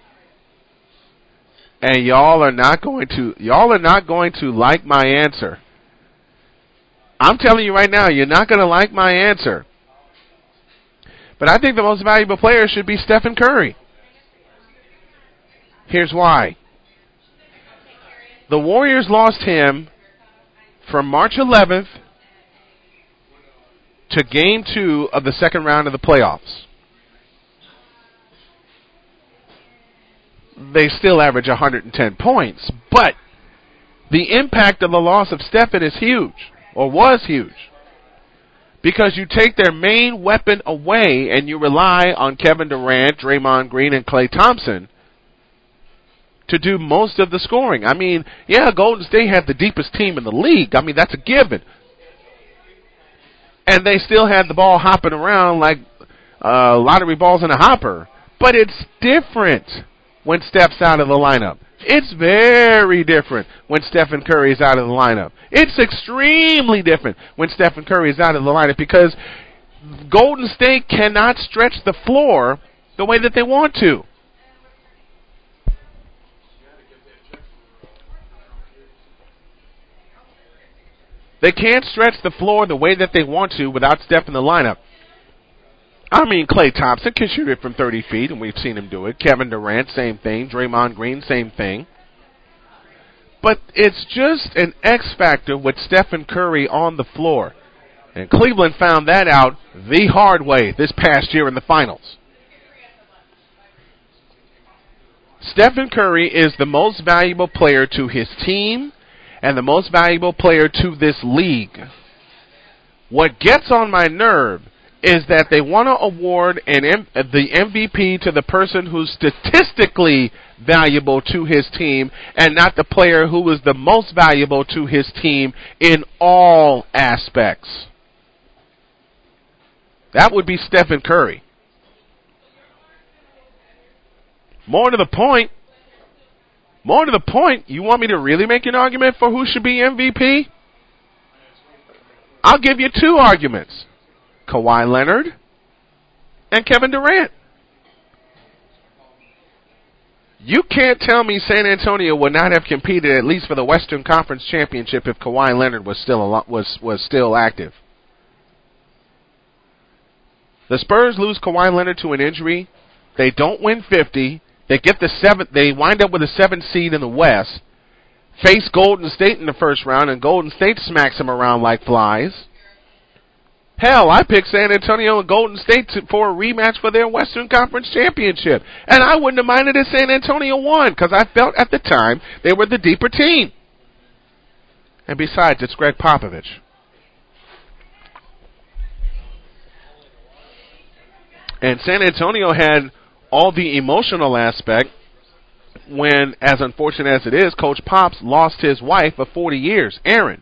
And y'all are not going to y'all are not going to like my answer. I'm telling you right now, you're not going to like my answer. But I think the most valuable player should be Stephen Curry. Here's why. The Warriors lost him from March eleventh to Game two of the second round of the playoffs. They still average one hundred ten points, but the impact of the loss of Stephen is huge, or was huge. Because you take their main weapon away and you rely on Kevin Durant, Draymond Green, and Klay Thompson to do most of the scoring. I mean, yeah, Golden State had the deepest team in the league. I mean, that's a given. And they still had the ball hopping around like uh, lottery balls in a hopper. But it's different when Steph's out of the lineup. It's very different when Stephen Curry is out of the lineup. It's extremely different when Stephen Curry is out of the lineup because Golden State cannot stretch the floor the way that they want to. They can't stretch the floor the way that they want to without Steph in the lineup. I mean, Klay Thompson can shoot it from thirty feet, and we've seen him do it. Kevin Durant, same thing. Draymond Green, same thing. But it's just an X factor with Stephen Curry on the floor. And Cleveland found that out the hard way this past year in the finals. Stephen Curry is the most valuable player to his team and the most valuable player to this league. What gets on my nerve is that they want to award an M- the M V P to the person who's statistically valuable to his team and not the player who is the most valuable to his team in all aspects. That would be Stephen Curry. More to the point, more to the point, you want me to really make an argument for who should be M V P? I'll give you two arguments. Kawhi Leonard and Kevin Durant. You can't tell me San Antonio would not have competed at least for the Western Conference Championship if Kawhi Leonard was still a lot, was was still active. The Spurs lose Kawhi Leonard to an injury. They don't win fifty. They get the seventh. They wind up with a seventh seed in the West. Face Golden State in the first round, and Golden State smacks them around like flies. Hell, I picked San Antonio and Golden State to, for a rematch for their Western Conference championship. And I wouldn't have minded if San Antonio won because I felt at the time they were the deeper team. And besides, it's Greg Popovich. And San Antonio had all the emotional aspect when, as unfortunate as it is, Coach Pops lost his wife of forty years, Erin.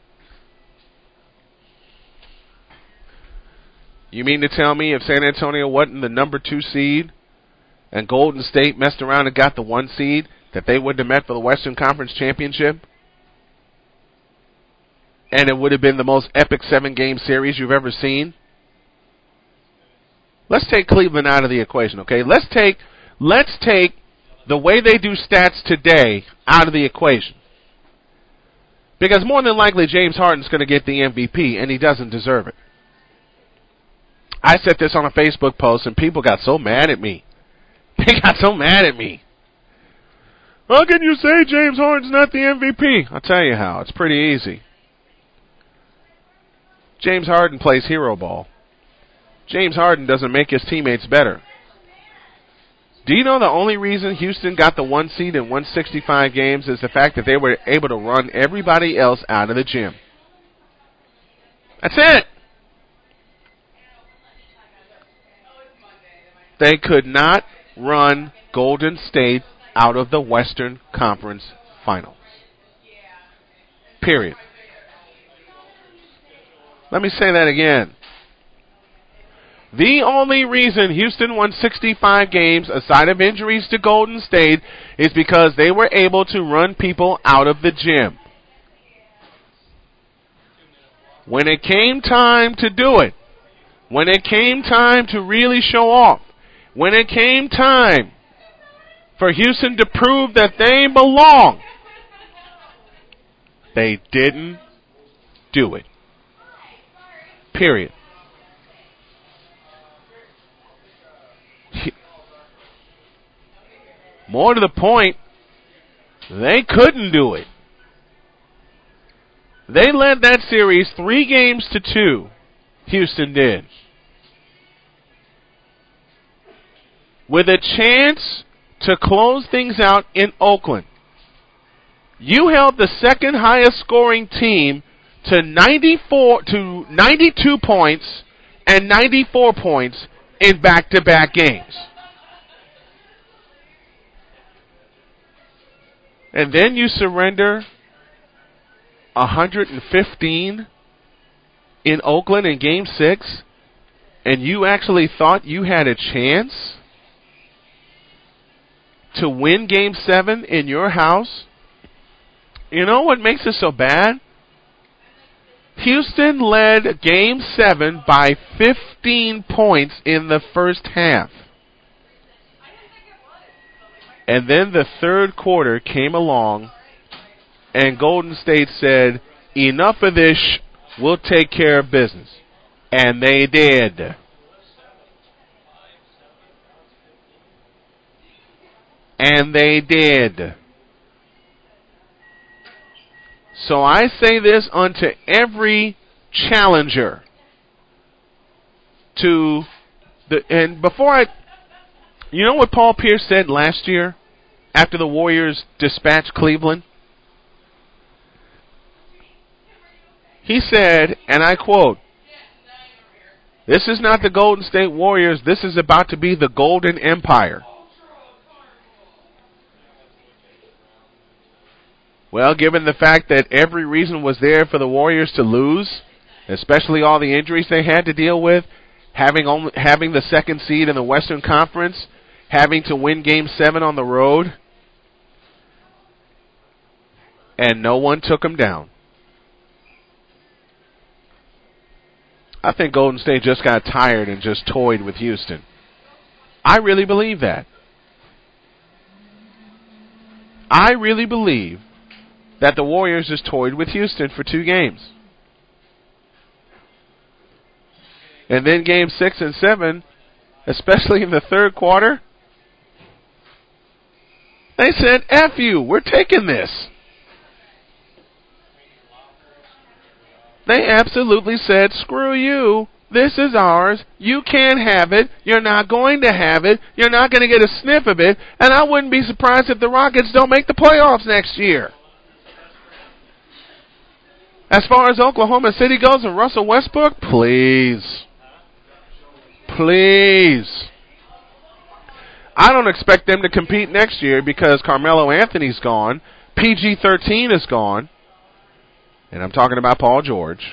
You mean to tell me if San Antonio wasn't the number two seed and Golden State messed around and got the one seed, that they wouldn't have met for the Western Conference championship? And it would have been the most epic seven-game series you've ever seen? Let's take Cleveland out of the equation, okay? Let's take, let's take the way they do stats today out of the equation. Because more than likely James Harden's going to get the M V P, and he doesn't deserve it. I said this on a Facebook post, and people got so mad at me. They got so mad at me. How can you say James Harden's not the M V P? I'll tell you how. It's pretty easy. James Harden plays hero ball. James Harden doesn't make his teammates better. Do you know the only reason Houston got the one seed in one sixty-five games is the fact that they were able to run everybody else out of the gym? That's it. They could not run Golden State out of the Western Conference Final. Period. Let me say that again. The only reason Houston won sixty-five games, aside of injuries to Golden State, is because they were able to run people out of the gym. When it came time to do it, when it came time to really show off, when it came time for Houston to prove that they belong, they didn't do it. Period. More to the point, they couldn't do it. They led that series three games to two. Houston did. With a chance to close things out in Oakland. You held the second highest scoring team to ninety-four to ninety-two points and ninety-four points in back-to-back games. And then you surrender one hundred fifteen in Oakland in Game six, and you actually thought you had a chance to win Game seven in your house? You know what makes it so bad? Houston led Game seven by fifteen points in the first half. And then the third quarter came along, and Golden State said, enough of this, sh- we'll take care of business. And they did. And they did. So I say this unto every challenger to the, and before I, you know what Paul Pierce said last year after the Warriors dispatched Cleveland? He said, and I quote, "This is not the Golden State Warriors. This is about to be the Golden Empire." Well, given the fact that every reason was there for the Warriors to lose, especially all the injuries they had to deal with, having only, having the second seed in the Western Conference, having to win Game seven on the road, and no one took them down. I think Golden State just got tired and just toyed with Houston. I really believe that. I really believe that the Warriors just toyed with Houston for two games. And then Game six and seven, especially in the third quarter, they said, F you, we're taking this. They absolutely said, screw you. This is ours. You can't have it. You're not going to have it. You're not going to get a sniff of it. And I wouldn't be surprised if the Rockets don't make the playoffs next year. As far as Oklahoma City goes and Russell Westbrook, please. Please. I don't expect them to compete next year because Carmelo Anthony's gone. P G thirteen is gone. And I'm talking about Paul George.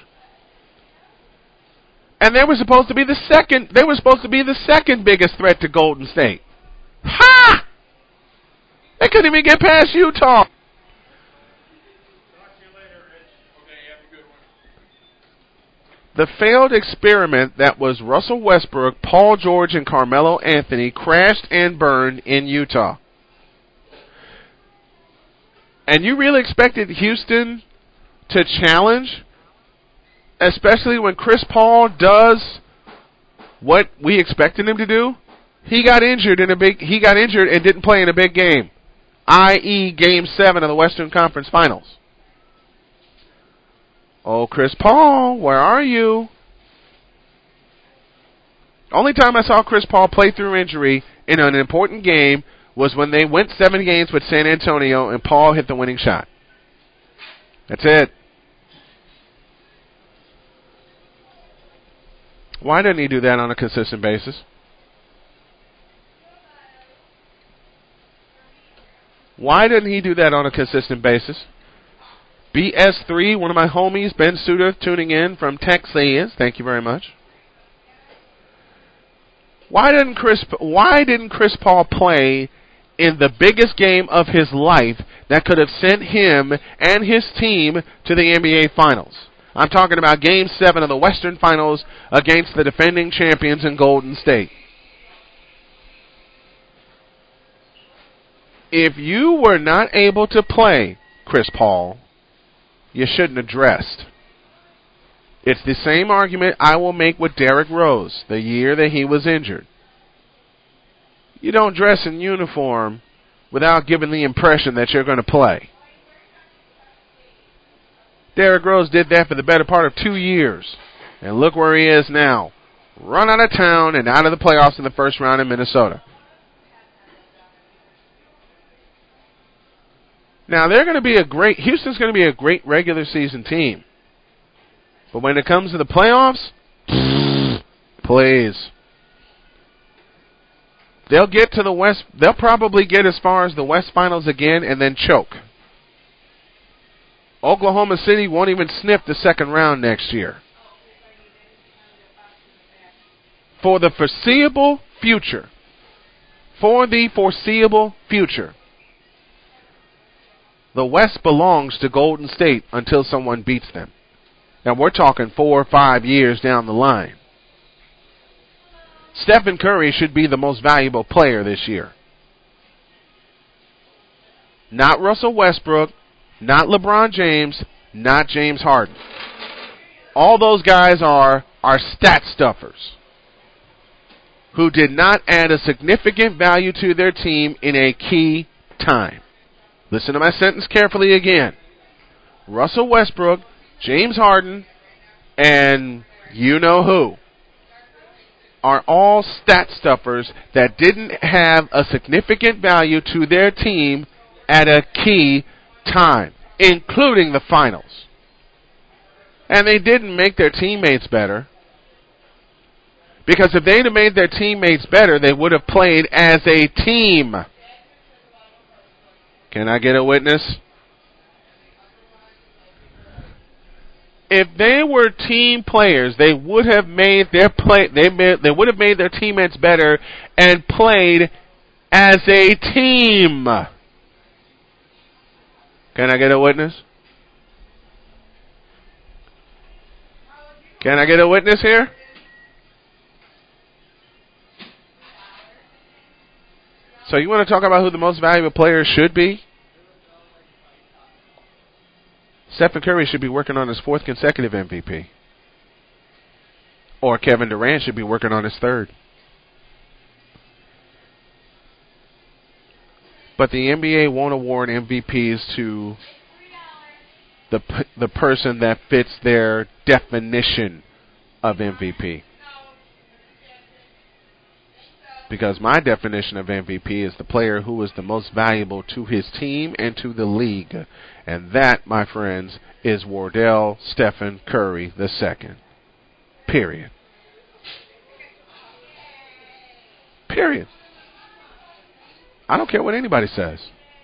And they were supposed to be the second they were supposed to be the second biggest threat to Golden State. Ha! They couldn't even get past Utah. The failed experiment that was Russell Westbrook, Paul George, and Carmelo Anthony crashed and burned in Utah. And you really expected Houston to challenge, especially when Chris Paul does what we expected him to do? He got injured in a big he got injured and didn't play in a big game, that is game seven of the Western Conference Finals. Oh, Chris Paul, where are you? Only time I saw Chris Paul play through injury in an important game was when they went seven games with San Antonio and Paul hit the winning shot. That's it. Why doesn't he do that on a consistent basis? Why doesn't he do that on a consistent basis? B S three, one of my homies, Ben Suter, tuning in from Texas. Thank you very much. Why didn't Chris Why didn't Chris Paul play in the biggest game of his life that could have sent him and his team to the N B A Finals? I'm talking about Game seven of the Western Finals against the defending champions in Golden State. If you were not able to play, Chris Paul, you shouldn't have dressed. It's the same argument I will make with Derrick Rose the year that he was injured. You don't dress in uniform without giving the impression that you're going to play. Derrick Rose did that for the better part of two years. And look where he is now. Run out of town and out of the playoffs in the first round in Minnesota. Now, they're going to be a great, Houston's going to be a great regular season team. But when it comes to the playoffs, please. They'll get to the West, they'll probably get as far as the West Finals again and then choke. Oklahoma City won't even sniff the second round next year. For the foreseeable future, for the foreseeable future, the West belongs to Golden State until someone beats them. And we're talking four or five years down the line. Stephen Curry should be the most valuable player this year. Not Russell Westbrook, not LeBron James, not James Harden. All those guys are, are stat stuffers who did not add a significant value to their team in a key time. Listen to my sentence carefully again. Russell Westbrook, James Harden, and you know who are all stat stuffers that didn't have a significant value to their team at a key time, including the finals. And they didn't make their teammates better. Because if they'd have made their teammates better, they would have played as a team. Can I get a witness? If they were team players, they would have made their play. They made, they would have made their teammates better and played as a team. Can I get a witness? Can I get a witness here? So you want to talk about who the most valuable player should be? Stephen Curry should be working on his fourth consecutive M V P. Or Kevin Durant should be working on his third. But the N B A won't award M V Ps to the the the person that fits their definition of M V P. Because my definition of M V P is the player who is the most valuable to his team and to the league. And that, my friends, is Wardell Stephen Curry the second. Period. Period. I don't care what anybody says.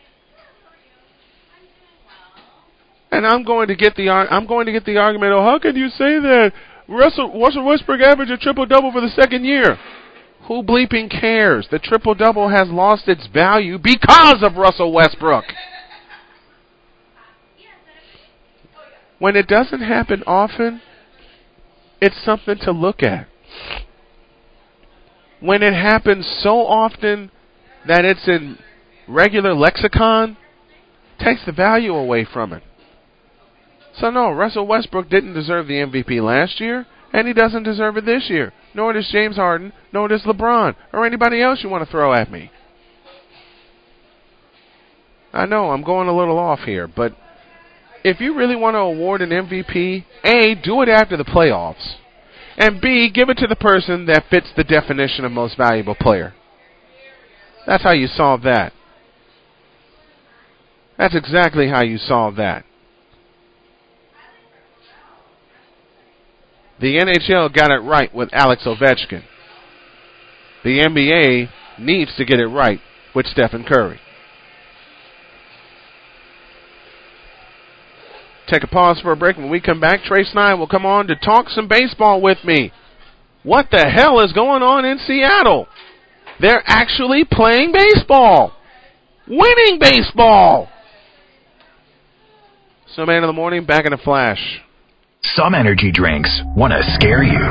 And I'm going to get the I'm going to get the argument, oh, how can you say that? Russell, Russell Westbrook averaged a triple-double for the second year. Who bleeping cares? The triple-double has lost its value because of Russell Westbrook. When it doesn't happen often, it's something to look at. When it happens so often that it's in regular lexicon, it takes the value away from it. So no, Russell Westbrook didn't deserve the M V P last year, and he doesn't deserve it this year. Nor does James Harden, nor does LeBron, or anybody else you want to throw at me. I know I'm going a little off here, but if you really want to award an M V P, A, do it after the playoffs, and B, give it to the person that fits the definition of most valuable player. That's how you solve that. That's exactly how you solve that. The N H L got it right with Alex Ovechkin. The N B A needs to get it right with Stephen Curry. Take a pause for a break. When we come back, Trey Snide will come on to talk some baseball with me. What the hell is going on in Seattle? They're actually playing baseball. Winning baseball. So, man of the morning, back in a flash. Some energy drinks want to scare you.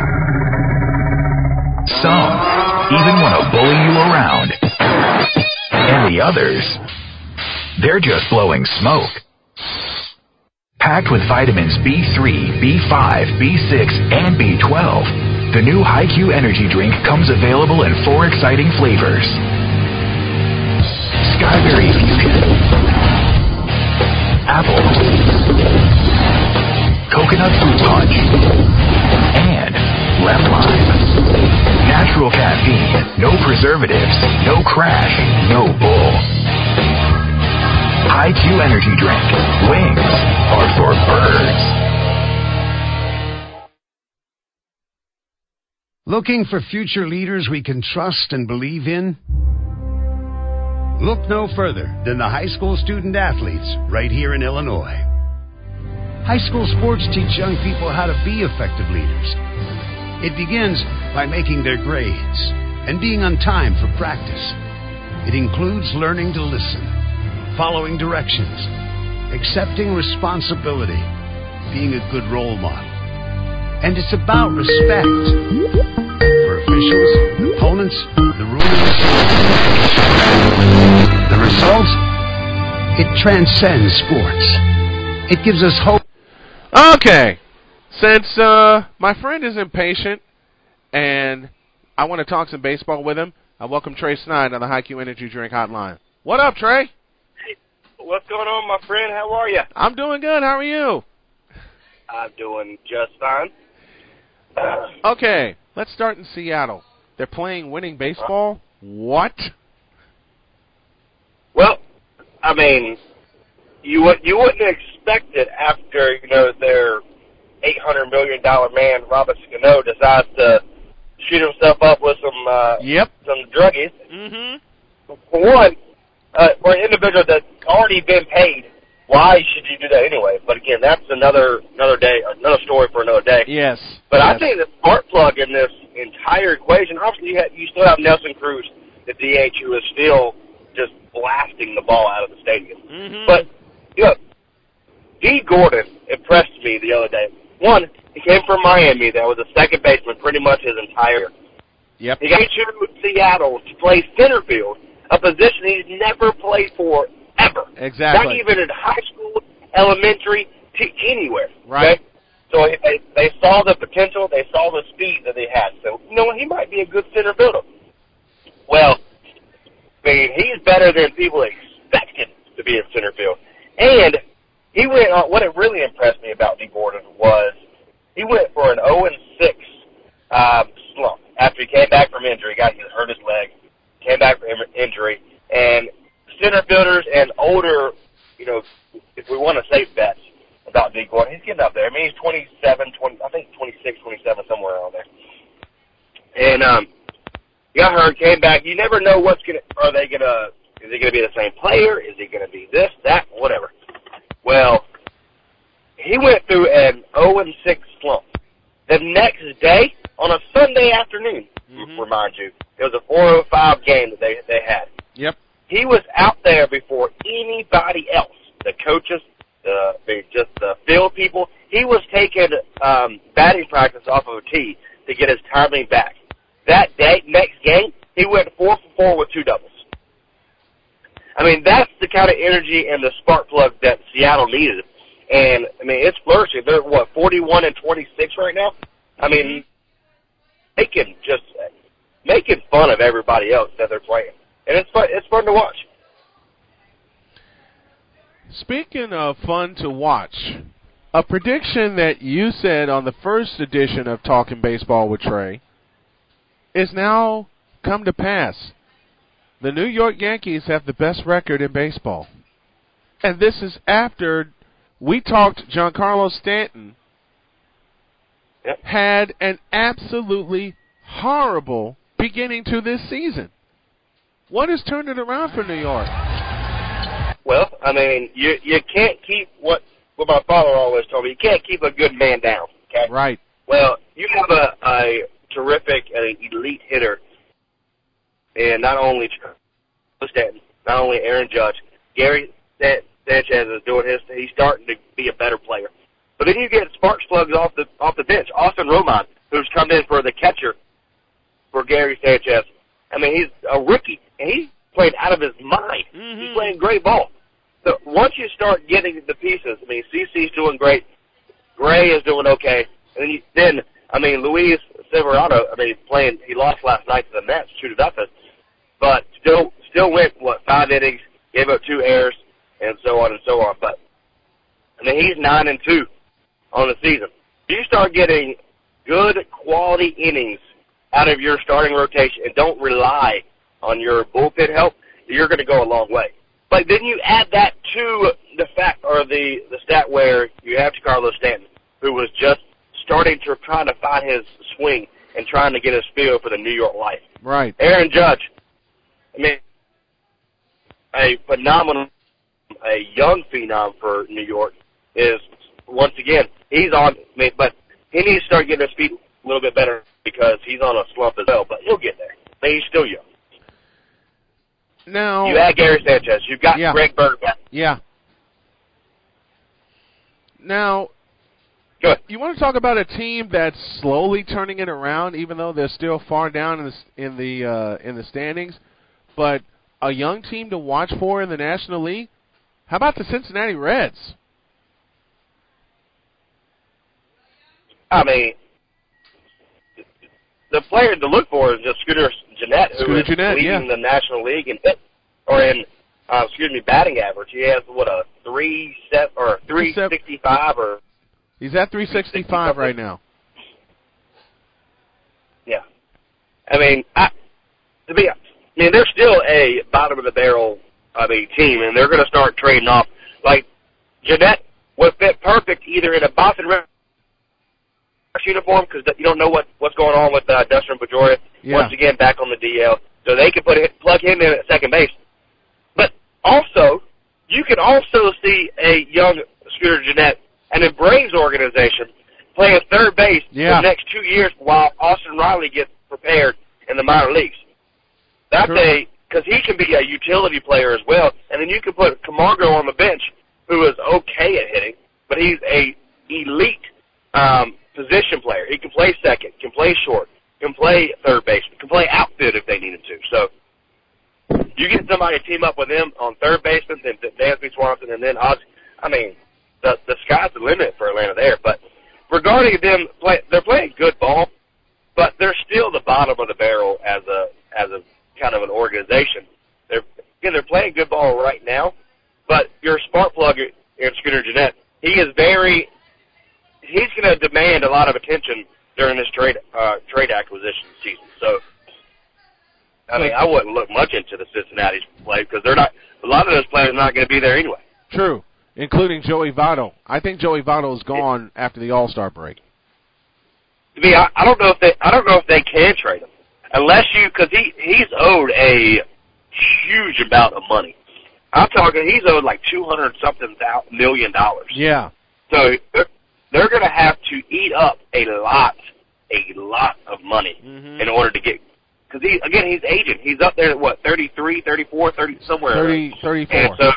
Some even want to bully you around. And the others, they're just blowing smoke. Packed with vitamins B three, B five, B six, and B twelve, the new Hi-Q energy drink comes available in four exciting flavors. Skyberry Fusion, Apple, Coconut Fruit Punch, and Lemon Lime. Natural caffeine, no preservatives, no crash, no bull. Hi-Q energy drink. Wings are for birds. Looking for future leaders we can trust and believe in? Look no further than the high school student athletes right here in Illinois. High school sports teach young people how to be effective leaders. It begins by making their grades and being on time for practice. It includes learning to listen, following directions, accepting responsibility, being a good role model. And it's about respect for officials, opponents, the rulers. The result? It transcends sports. It gives us hope. Okay. Since uh, my friend is impatient and I want to talk some baseball with him, I welcome Trey Snide on the Hi-Q Energy Drink Hotline. What up, Trey? Hey, what's going on, my friend? How are you? I'm doing good. How are you? I'm doing just fine. Okay, let's start in Seattle. They're playing winning baseball? What? Well, I mean, you would you wouldn't expect it after, you know, their eight hundred million dollars man, Robert Cano, decides to shoot himself up with some uh, yep. some druggies. Mm-hmm. For one, uh, for an individual that's already been paid, why should you do that anyway? But again, that's another another day, another story for another day. Yes. But yes. I think the spark plug in this entire equation, obviously you, have, you still have Nelson Cruz, the D H, who is still just blasting the ball out of the stadium. Mm-hmm. But, you know, D. Gordon impressed me the other day. One, he came from Miami. That was a second baseman pretty much his entire. Yep. He got to Seattle to play center field, a position he's never played for ever. Exactly. Not even in high school, elementary, to anywhere. Right. Okay? So they, they saw the potential. They saw the speed that he had. So, you know, he might be a good center fielder. Well, I mean, he's better than people expected to be in center field. And he went on, what it really really impressed me about D. Gordon was he went for an oh and six um, slump after he came back from injury. Got he hurt his leg, came back from injury, and center fielders and older, you know, if we want to say bets about D. Gordon, he's getting up there. I mean, he's twenty-seven, twenty, I think twenty-six, twenty-seven, somewhere around there. And um, he got hurt, came back. You never know what's gonna. Are they gonna? Is he gonna be the same player? Is he gonna be this, that, whatever? Well, he went through an oh and six slump. The next day, on a Sunday afternoon, mm-hmm. remind you, it was a four oh five game that they they had. Yep. He was out there before anybody else. The coaches, the, the just the field people. He was taking um, batting practice off of a tee to get his timing back. That day, next game, he went four for four with two doubles. I mean, that's the kind of energy and the spark plug that Seattle needed. And, I mean, it's flourishing. They're, what, forty-one and twenty-six right now? I mean, making just making fun of everybody else that they're playing. And it's fun, it's fun to watch. Speaking of fun to watch, a prediction that you said on the first edition of Talking Baseball with Trey is now come to pass. The New York Yankees have the best record in baseball. And this is after we talked Giancarlo Stanton yep. had an absolutely horrible beginning to this season. What has turned it around for New York? Well, I mean, you you can't keep what what my father always told me. You can't keep a good man down. Okay. Right. Well, you have a, a terrific, an elite hitter, and not only Stanton, not only Aaron Judge, Gary Sanchez is doing his. He's starting to be a better player. But then you get spark plugs off the off the bench. Austin Romine, who's come in for the catcher for Gary Sanchez. I mean, he's a rookie, and he's playing out of his mind. Mm-hmm. He's playing great ball. So once you start getting the pieces, I mean, C C's doing great. Gray is doing okay. And then, you, then I mean, Luis Severino, I mean, playing, he lost last night to the Mets, two to nothing, but still still went, what, five innings, gave up two errors, and so on and so on. But, I mean, he's nine and two on the season. You start getting good quality innings out of your starting rotation and don't rely on your bullpen help, you're going to go a long way. But then you add that to the fact or the, the stat where you have Giancarlo Stanton, who was just starting to try to find his swing and trying to get his feel for the New York life. Right. Aaron Judge, I mean, a phenomenal, a young phenom for New York is, once again, he's on, I mean, but he needs to start getting his feet a little bit better because he's on a slump as well, but he'll get there. I mean, he's still young. Now, you had Gary Sanchez. You've got yeah. Greg Bird back. Yeah. Now, Good. You want to talk about a team that's slowly turning it around, even though they're still far down in the in the uh, in the standings, but a young team to watch for in the National League? How about the Cincinnati Reds? I mean, the player to look for is just Scooter Gennett, who Scooter is Gennett, leading yeah. the National League in or in uh, excuse me batting average. He has what a three set or three sixty five or he's at three sixty five right now. Yeah, I mean, I, to be, I mean, they're still a bottom of the barrel, I mean, team, and they're going to start trading off. Like Gennett would fit perfect either in a Boston Red uniform because you don't know what what's going on with uh, Dustin Pedroia. Yeah. Once again, back on the D L, so they can put it, plug him in at second base. But also, you can also see a young Scooter Gennett and a Braves organization playing third base yeah. for the next two years while Austin Riley gets prepared in the minor leagues. That's True. a because he can be a utility player as well, and then you can put Camargo on the bench, who is okay at hitting, but he's a elite um, position player. He can play second, can play short, can play third base, can play outfield if they needed to. So you get somebody to team up with him on third baseman, then Dansby Swanson, and then Ozzie. I mean, the the sky's the limit for Atlanta there. But regarding them, play, they're playing good ball, but they're still the bottom of the barrel as a as a kind of an organization. They're again, they're playing good ball right now, but your spark plug in Scooter Gennett he is very he's going to demand a lot of attention during this trade uh, trade acquisition season. So, I mean, I wouldn't look much into the Cincinnati's play because they're not. A lot of those players are not going to be there anyway. True, including Joey Votto. I think Joey Votto is gone after the All-Star break. To me, I, I don't know if they. I don't know if they can trade him unless you, because he he's owed a huge amount of money. I'm talking. He's owed like two hundred something million dollars. Yeah. So they're, they're going to have to eat up a lot, a lot of money mm-hmm. in order to get. Because he again, he's aging. He's up there at what, thirty-three, thirty-four, thirty somewhere. thirty, thirty-four. And so,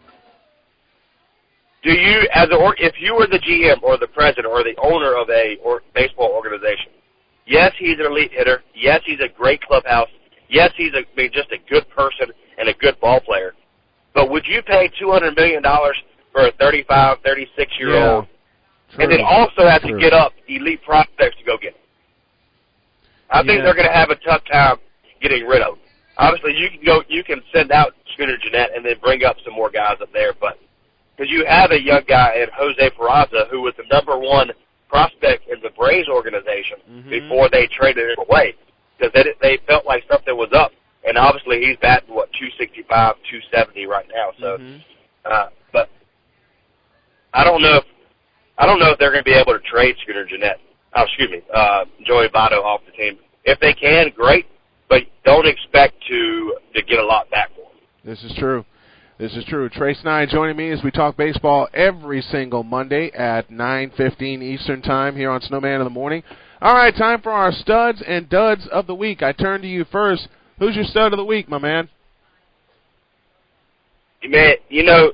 do you, as a, or if you were the G M or the president or the owner of a or baseball organization, yes, he's an elite hitter. Yes, he's a great clubhouse. Yes, he's a, I mean, just a good person and a good ball player. But would you pay two hundred million dollars for a thirty-five, thirty-six-year-old yeah. and then also have True. to get up elite prospects to go get him? I think yeah. they're going to have a tough time getting rid of him. Obviously, you can go, you can send out Scooter Gennett and then bring up some more guys up there, but because you have a young guy in Jose Peraza who was the number one prospect in the Braves organization mm-hmm. before they traded him away because they, they felt like something was up. And obviously he's batting, what, two sixty-five, two seventy right now. So, mm-hmm. uh, but I don't know if I don't know if they're going to be able to trade Scooter Gennett. Oh, excuse me, uh, Joey Votto off the team. If they can, great, but don't expect to to get a lot back for him. This is true. This is true. Trace Nye joining me as we talk baseball every single Monday at nine fifteen Eastern Time here on Snowman in the Morning. All right, time for our studs and duds of the week. I turn to you first. Who's your stud of the week, my man? Man, you know,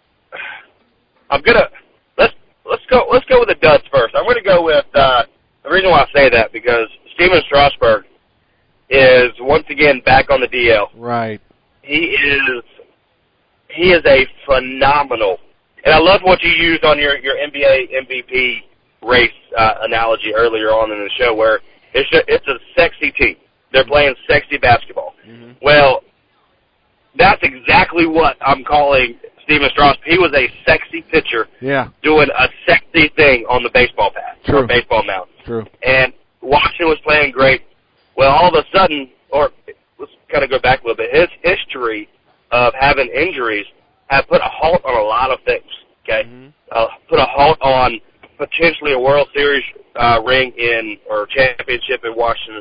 I'm gonna let's let's go let's go with the duds first. I'm gonna go with uh, the reason why I say that because Steven Strasburg is once again back on the D L. Right. He is he is a phenomenal, and I love what you used on your your N B A M V P race uh, analogy earlier on in the show, where it's just, it's a sexy team. They're playing sexy basketball. Mm-hmm. Well, that's exactly what I'm calling Steven Strasburg. He was a sexy pitcher yeah. doing a sexy thing on the baseball path True. or baseball mound. True. And Washington was playing great. Well, all of a sudden, or let's kind of go back a little bit, his history of having injuries have put a halt on a lot of things, okay? Mm-hmm. Uh, put a halt on potentially a World Series uh, ring in or championship in Washington,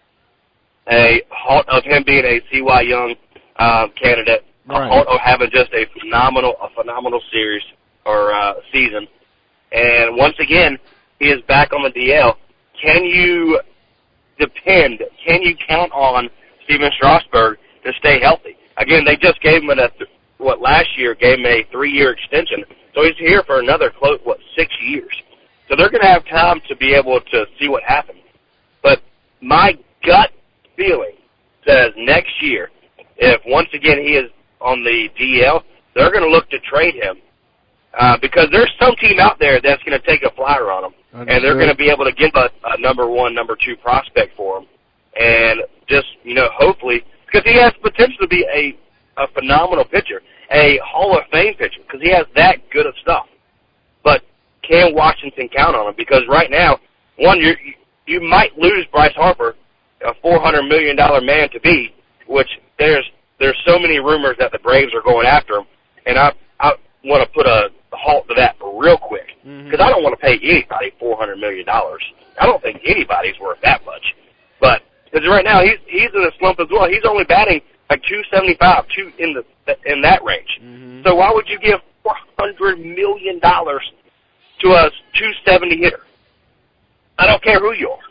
a halt of him being a C Y Young um, candidate, right. a halt of having just a phenomenal, a phenomenal series or uh, season, and once again, he is back on the D L. Can you depend? Can you count on Steven Strasburg to stay healthy? Again, they just gave him a what last year gave him a three-year extension, so he's here for another close what six years. So they're going to have time to be able to see what happens. But my gut feeling says next year, if once again he is on the D L, they're going to look to trade him uh, because there's some team out there that's going to take a flyer on him, Understood. and they're going to be able to give a, a number one, number two prospect for him, and just you know hopefully because he has potential to be a a phenomenal pitcher, a Hall of Fame pitcher because he has that good of stuff. But can Washington count on him? Because right now, one you you might lose Bryce Harper, a four hundred million dollars man to be, which there's there's so many rumors that the Braves are going after him, and I I want to put a halt to that real quick because mm-hmm. I don't want to pay anybody four hundred million dollars. I don't think anybody's worth that much. But because right now he's he's in a slump as well. He's only batting like two seventy-five, two in the in that range. Mm-hmm. So why would you give four hundred million dollars to a two seventy hitter? I don't care who you are.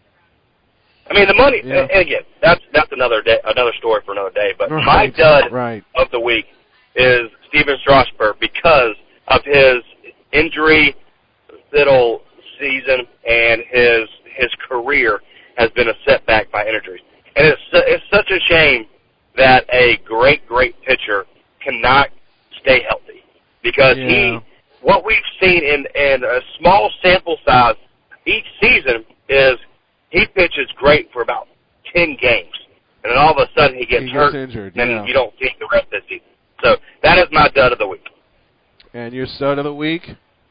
I mean, the money, yeah. and again, that's that's another day, another story for another day. But right. my dud right. of the week is Steven Strasburg because of his injury-riddled season and his his career has been a setback by injuries. And it's it's such a shame that a great, great pitcher cannot stay healthy because yeah. he, what we've seen in, in a small sample size each season is he pitches great for about ten games, and then all of a sudden he gets he hurt, gets injured, and yeah. you don't see the rest of the season. So that is my dud of the week. And your stud of the week?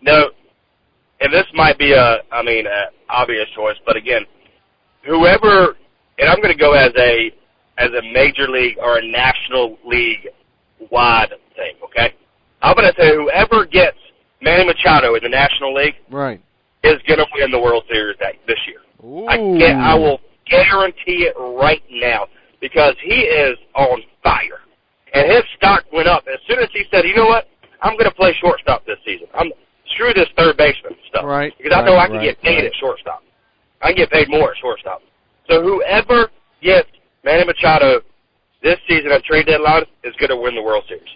no, and this might be a, I mean, an obvious choice, but again, whoever, and I'm going to go as a, as a major league or a national league wide thing, okay? I'm going to say whoever gets Manny Machado in the National League right. is going to win the World Series that, this year. Ooh. I can I will guarantee it right now because he is on fire. And his stock went up as soon as he said, you know what, I'm going to play shortstop this season. I'm screw this third baseman stuff. Right. Because I right, know I can right, get paid right. at shortstop. I can get paid more at shortstop. So whoever gets Manny Machado this season at trade deadline is going to win the World Series.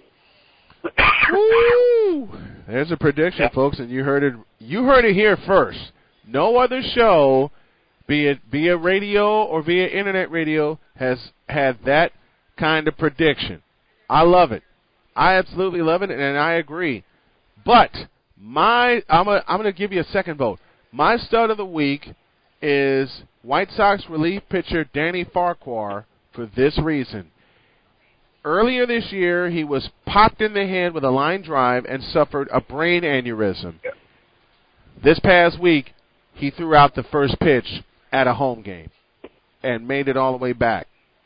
Woo! There's a prediction, yeah. folks, and you heard it. You heard it here first. No other show, be it via radio or via internet radio, has had that kind of prediction. I love it. I absolutely love it, and I agree. But my, I'm gonna, I'm going to give you a second vote. My stud of the week is White Sox relief pitcher Danny Farquhar for this reason. Earlier this year, he was popped in the head with a line drive and suffered a brain aneurysm. Yeah. This past week, he threw out the first pitch at a home game and made it all the way back.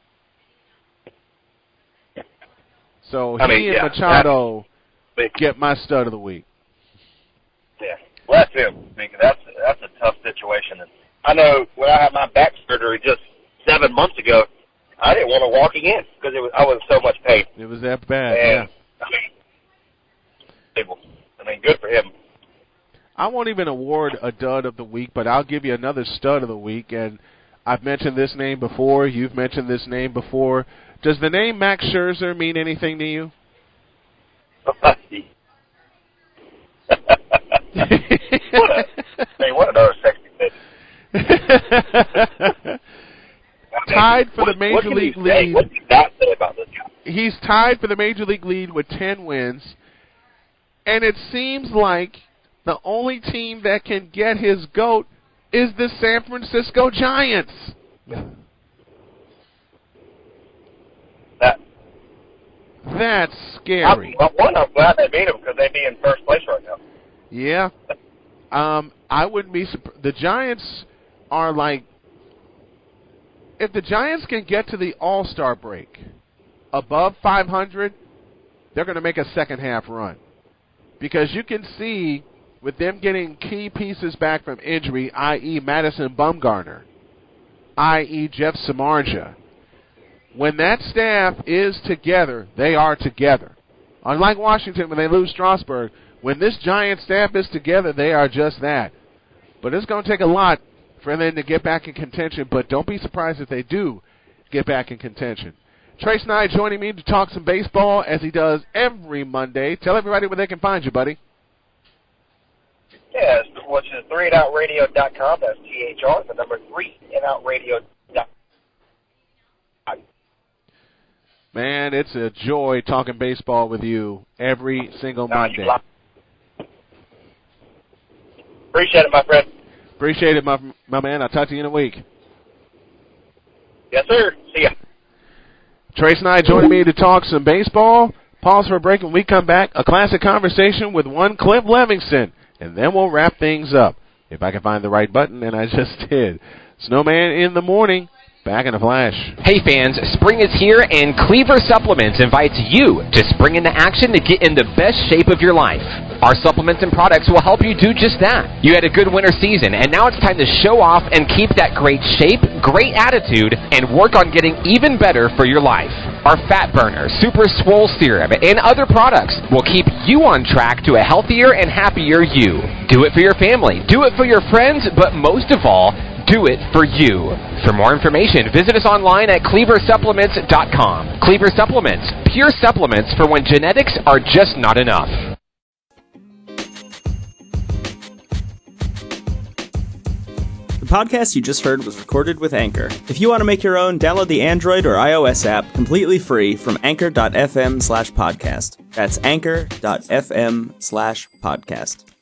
So I he mean, and yeah, Machado get my stud of the week. Yeah, bless him, because that's that's a tough situation. And I know when I had my back surgery just seven months ago, I didn't want to walk again because it was I was in so much pain. It was that bad. And, yeah. I mean, I mean, good for him. I won't even award a dud of the week, but I'll give you another stud of the week. And I've mentioned this name before. You've mentioned this name before. Does the name Max Scherzer mean anything to you? what a, hey, what another sexy bitch. Tied for what, the major league lead. What did that say about this guy? He's tied for the major league lead with ten wins, and it seems like the only team that can get his GOAT is the San Francisco Giants. That That's scary. I, well, one, I'm glad they beat him because they'd be in first place right now. Yeah. Um, I wouldn't be surprised. The Giants are like, if the Giants can get to the All-Star break above five hundred, they're going to make a second-half run. Because you can see with them getting key pieces back from injury, that is. Madison Bumgarner, that is. Jeff Samardzija, when that staff is together, they are together. Unlike Washington, when they lose Strasburg, when this Giant staff is together, they are just that. But it's going to take a lot for them to get back in contention, but don't be surprised if they do get back in contention. Trace Nye joining me to talk some baseball as he does every Monday. Tell everybody where they can find you, buddy. Yes, which is three and out radio dot com. That's T H R, the number three and out radio dot com. Man, it's a joy talking baseball with you every single Monday. Appreciate it, my friend. Appreciate it, my my man. I'll talk to you in a week. Yes, sir. See ya. Trace and I joining me to talk some baseball. Pause for a break. When we come back, a classic conversation with one Cliff Levingston, and then we'll wrap things up. If I can find the right button, and I just did. Snowman in the morning. Back in a flash. Hey fans, spring is here and Cleaver Supplements invites you to spring into action to get in the best shape of your life. Our supplements and products will help you do just that. You had a good winter season and now it's time to show off and keep that great shape, great attitude, and work on getting even better for your life. Our Fat Burner, Super Swole Serum, and other products will keep you on track to a healthier and happier you. Do it for your family, do it for your friends, but most of all, do it for you. For more information, visit us online at cleaver supplements dot com. Cleaver Supplements, pure supplements for when genetics are just not enough. The podcast you just heard was recorded with Anchor. If you want to make your own, download the Android or iOS app completely free from anchor dot f m slash podcast. That's anchor dot f m slash podcast.